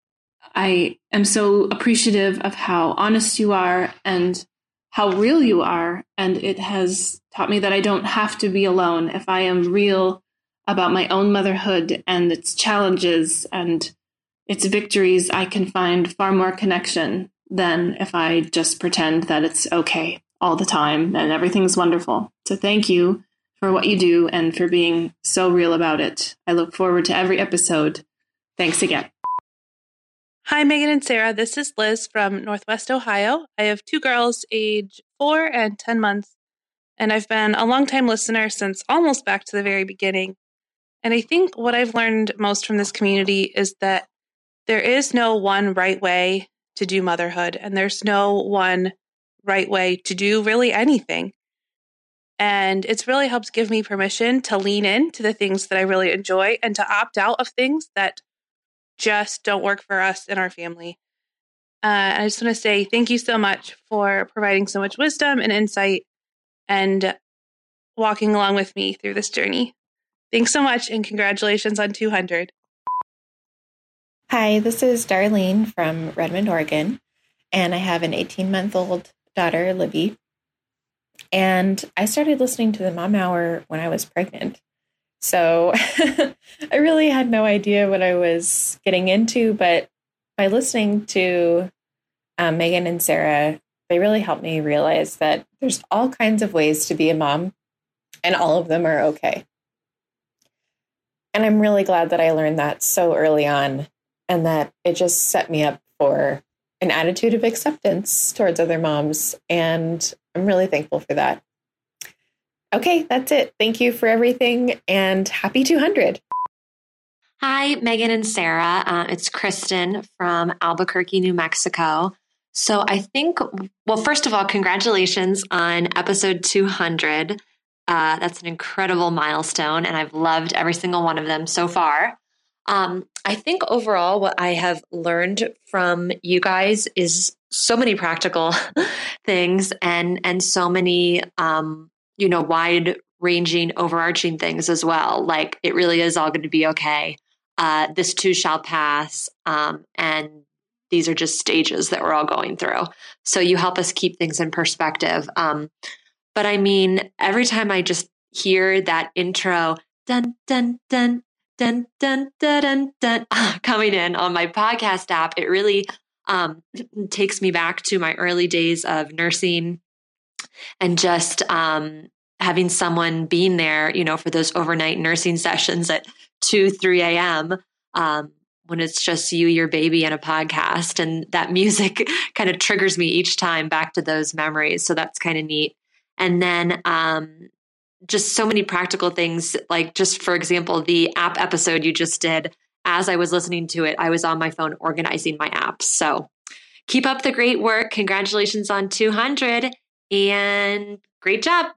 I am so appreciative of how honest you are and how real you are. And it has taught me that I don't have to be alone. If I am real about my own motherhood and its challenges and its victories, I can find far more connection than if I just pretend that it's okay all the time and everything's wonderful. So thank you for what you do and for being so real about it. I look forward to every episode. Thanks again. Hi, Megan and Sarah. This is Liz from Northwest Ohio. I have two girls, age four and ten months, and I've been a longtime listener since almost back to the very beginning. And I think what I've learned most from this community is that there is no one right way to do motherhood, and there's no one right way to do really anything. And it's really helped give me permission to lean in to the things that I really enjoy and to opt out of things that just don't work for us and our family. Uh, I just want to say thank you so much for providing so much wisdom and insight and walking along with me through this journey. Thanks so much, and congratulations on two hundred. Hi, this is Darlene from Redmond, Oregon, and I have an eighteen-month-old daughter, Libby. And I started listening to the Mom Hour when I was pregnant. So I really had no idea what I was getting into, but by listening to um, Megan and Sarah, they really helped me realize that there's all kinds of ways to be a mom, and all of them are okay. And I'm really glad that I learned that so early on, and that it just set me up for an attitude of acceptance towards other moms. And I'm really thankful for that. Okay, that's it. Thank you for everything, and happy two hundred. Hi, Megan and Sarah. Uh, it's Kristen from Albuquerque, New Mexico. So I think, well, first of all, congratulations on episode two hundred. Uh, that's an incredible milestone, and I've loved every single one of them so far. Um, I think overall what I have learned from you guys is so many practical things and and so many, um, you know, wide-ranging, overarching things as well. Like, it really is all going to be okay. Uh, this too shall pass, um, and these are just stages that we're all going through. So you help us keep things in perspective. Um, but I mean, every time I just hear that intro, dun, dun, dun, dun, dun, dun, dun, dun, coming in on my podcast app, it really um, takes me back to my early days of nursing and just um, having someone being there, you know, for those overnight nursing sessions at two, three a.m. Um, when it's just you, your baby, and a podcast. And that music kind of triggers me each time back to those memories. So that's kind of neat. And then um, just so many practical things, like just, for example, the app episode you just did, as I was listening to it, I was on my phone organizing my apps. So keep up the great work. Congratulations on two hundred, and great job.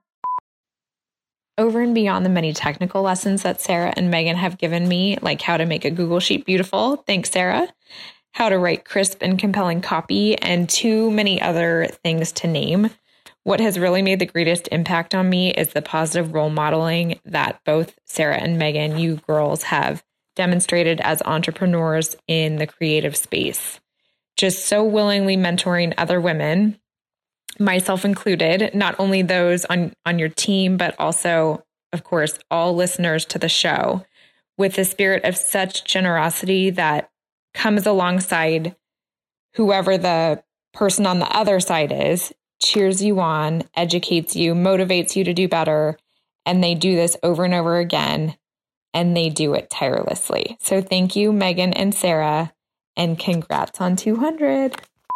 Over and beyond the many technical lessons that Sarah and Megan have given me, like how to make a Google Sheet beautiful, thanks, Sarah, how to write crisp and compelling copy, and too many other things to name, what has really made the greatest impact on me is the positive role modeling that both Sarah and Megan, you girls, have demonstrated as entrepreneurs in the creative space. Just so willingly mentoring other women, myself included, not only those on, on your team, but also, of course, all listeners to the show, with a spirit of such generosity that comes alongside whoever the person on the other side is, cheers you on, educates you, motivates you to do better. And they do this over and over again, and they do it tirelessly. So thank you, Megan and Sarah, and congrats on two hundred.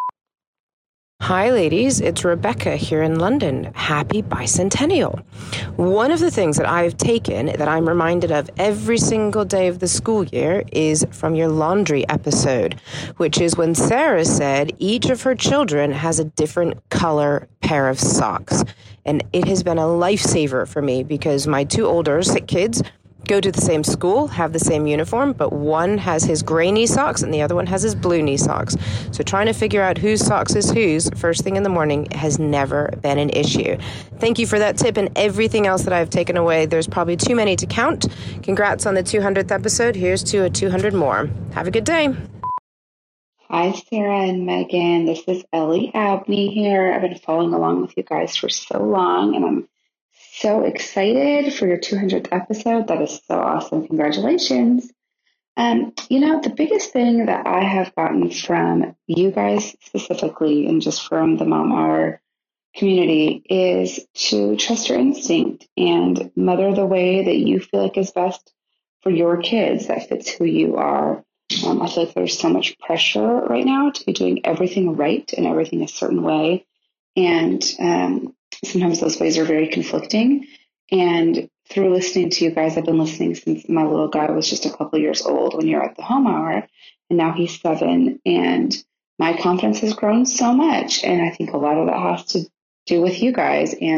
Hi, ladies. It's Rebecca here in London. Happy bicentennial. One of the things that I've taken that I'm reminded of every single day of the school year is from your laundry episode, which is when Sarah said each of her children has a different color pair of socks. And it has been a lifesaver for me because my two older sick kids go to the same school, have the same uniform, but one has his gray knee socks and the other one has his blue knee socks. So trying to figure out whose socks is whose first thing in the morning has never been an issue. Thank you for that tip and everything else that I've taken away. There's probably too many to count. Congrats on the two hundredth episode. Here's to a two hundred more. Have a good day. Hi, Sarah and Megan. This is Ellie Abney here. I've been following along with you guys for so long, and I'm so excited for your two hundredth episode. That is so awesome. Congratulations. Um, you know, the biggest thing that I have gotten from you guys specifically, and just from the Mom Hour community, is to trust your instinct and mother the way that you feel like is best for your kids, that fits who you are. Um, I feel like there's so much pressure right now to be doing everything right and everything a certain way. And um, sometimes those ways are very conflicting. And through listening to you guys, I've been listening since my little guy was just a couple years old when you're at the home hour, and now he's seven. And my confidence has grown so much. And I think a lot of that has to do with you guys and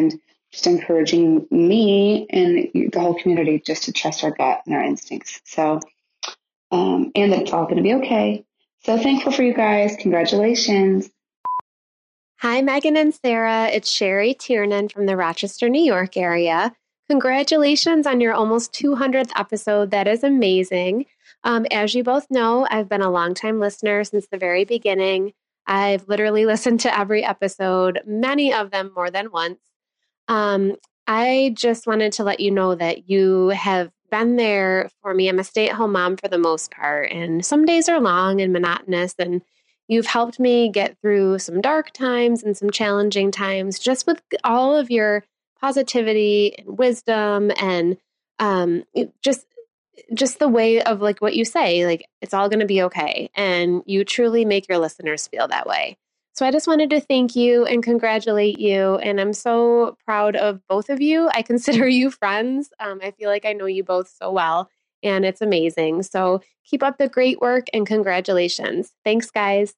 just encouraging me and the whole community just to trust our gut and our instincts. So, um, and that it's all going to be okay. So thankful for you guys. Congratulations. Hi, Megan and Sarah. It's Sherry Tiernan from the Rochester, New York area. Congratulations on your almost two hundredth episode. That is amazing. Um, as you both know, I've been a longtime listener since the very beginning. I've literally listened to every episode, many of them more than once. Um, I just wanted to let you know that you have been there for me. I'm a stay-at-home mom for the most part, and some days are long and monotonous, and you've helped me get through some dark times and some challenging times just with all of your positivity and wisdom and um, just just the way of like what you say, like it's all going to be okay. And you truly make your listeners feel that way. So I just wanted to thank you and congratulate you. And I'm so proud of both of you. I consider you friends. Um, I feel like I know you both so well, and it's amazing. So keep up the great work and congratulations. Thanks, guys.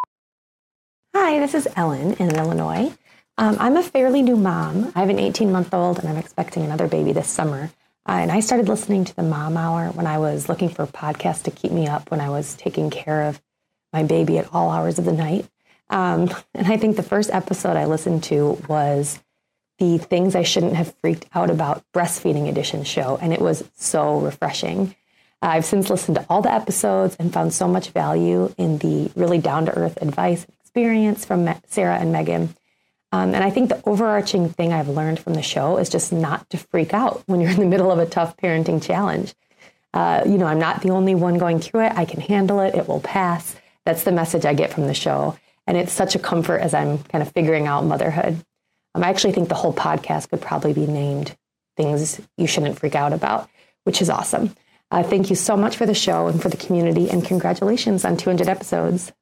Hi, this is Ellen in Illinois. Um, I'm a fairly new mom. I have an eighteen-month-old, and I'm expecting another baby this summer. Uh, and I started listening to the Mom Hour when I was looking for podcasts to keep me up when I was taking care of my baby at all hours of the night. Um, and I think the first episode I listened to was the Things I Shouldn't Have Freaked Out About Breastfeeding Edition show, and it was so refreshing. Uh, I've since listened to all the episodes and found so much value in the really down-to-earth advice and experience from Sarah and Megan. Um, and I think the overarching thing I've learned from the show is just not to freak out when you're in the middle of a tough parenting challenge. Uh, you know, I'm not the only one going through it. I can handle it. It will pass. That's the message I get from the show. And it's such a comfort as I'm kind of figuring out motherhood. Um, I actually think the whole podcast could probably be named Things You Shouldn't Freak Out About, which is awesome. Uh, thank you so much for the show and for the community, and congratulations on two hundred episodes.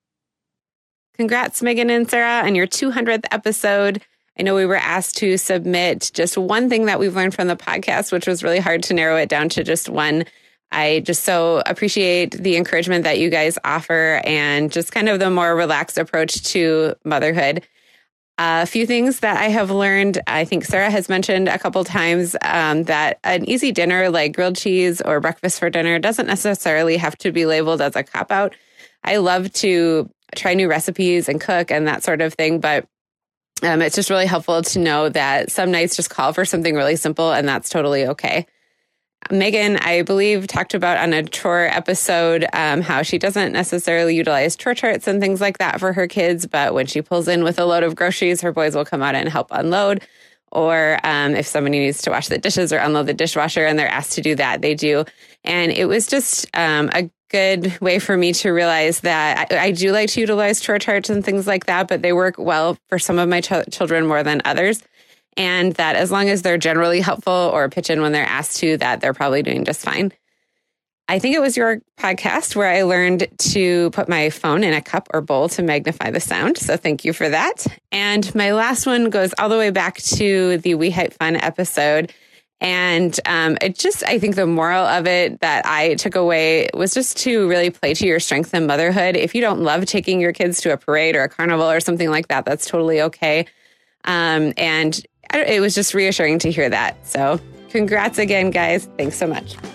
Congrats, Megan and Sarah, on your two hundredth episode. I know we were asked to submit just one thing that we've learned from the podcast, which was really hard to narrow it down to just one. I just so appreciate the encouragement that you guys offer and just kind of the more relaxed approach to motherhood. A few things that I have learned, I think Sarah has mentioned a couple times um, that an easy dinner like grilled cheese or breakfast for dinner doesn't necessarily have to be labeled as a cop-out. I love to try new recipes and cook and that sort of thing, but um, it's just really helpful to know that some nights just call for something really simple, and that's totally okay. Megan, I believe, talked about on a chore episode um, how she doesn't necessarily utilize chore charts and things like that for her kids, but when she pulls in with a load of groceries, her boys will come out and help unload. Or um, if somebody needs to wash the dishes or unload the dishwasher and they're asked to do that, they do. And it was just um, a good way for me to realize that I, I do like to utilize chore charts and things like that, but they work well for some of my ch- children more than others. And that as long as they're generally helpful or pitch in when they're asked to, that they're probably doing just fine. I think it was your podcast where I learned to put my phone in a cup or bowl to magnify the sound. So thank you for that. And my last one goes all the way back to the We Hype Fun episode. And um, it just, I think the moral of it that I took away was just to really play to your strength in motherhood. If you don't love taking your kids to a parade or a carnival or something like that, that's totally okay. Um, and it was just reassuring to hear that. So congrats again, guys. Thanks so much.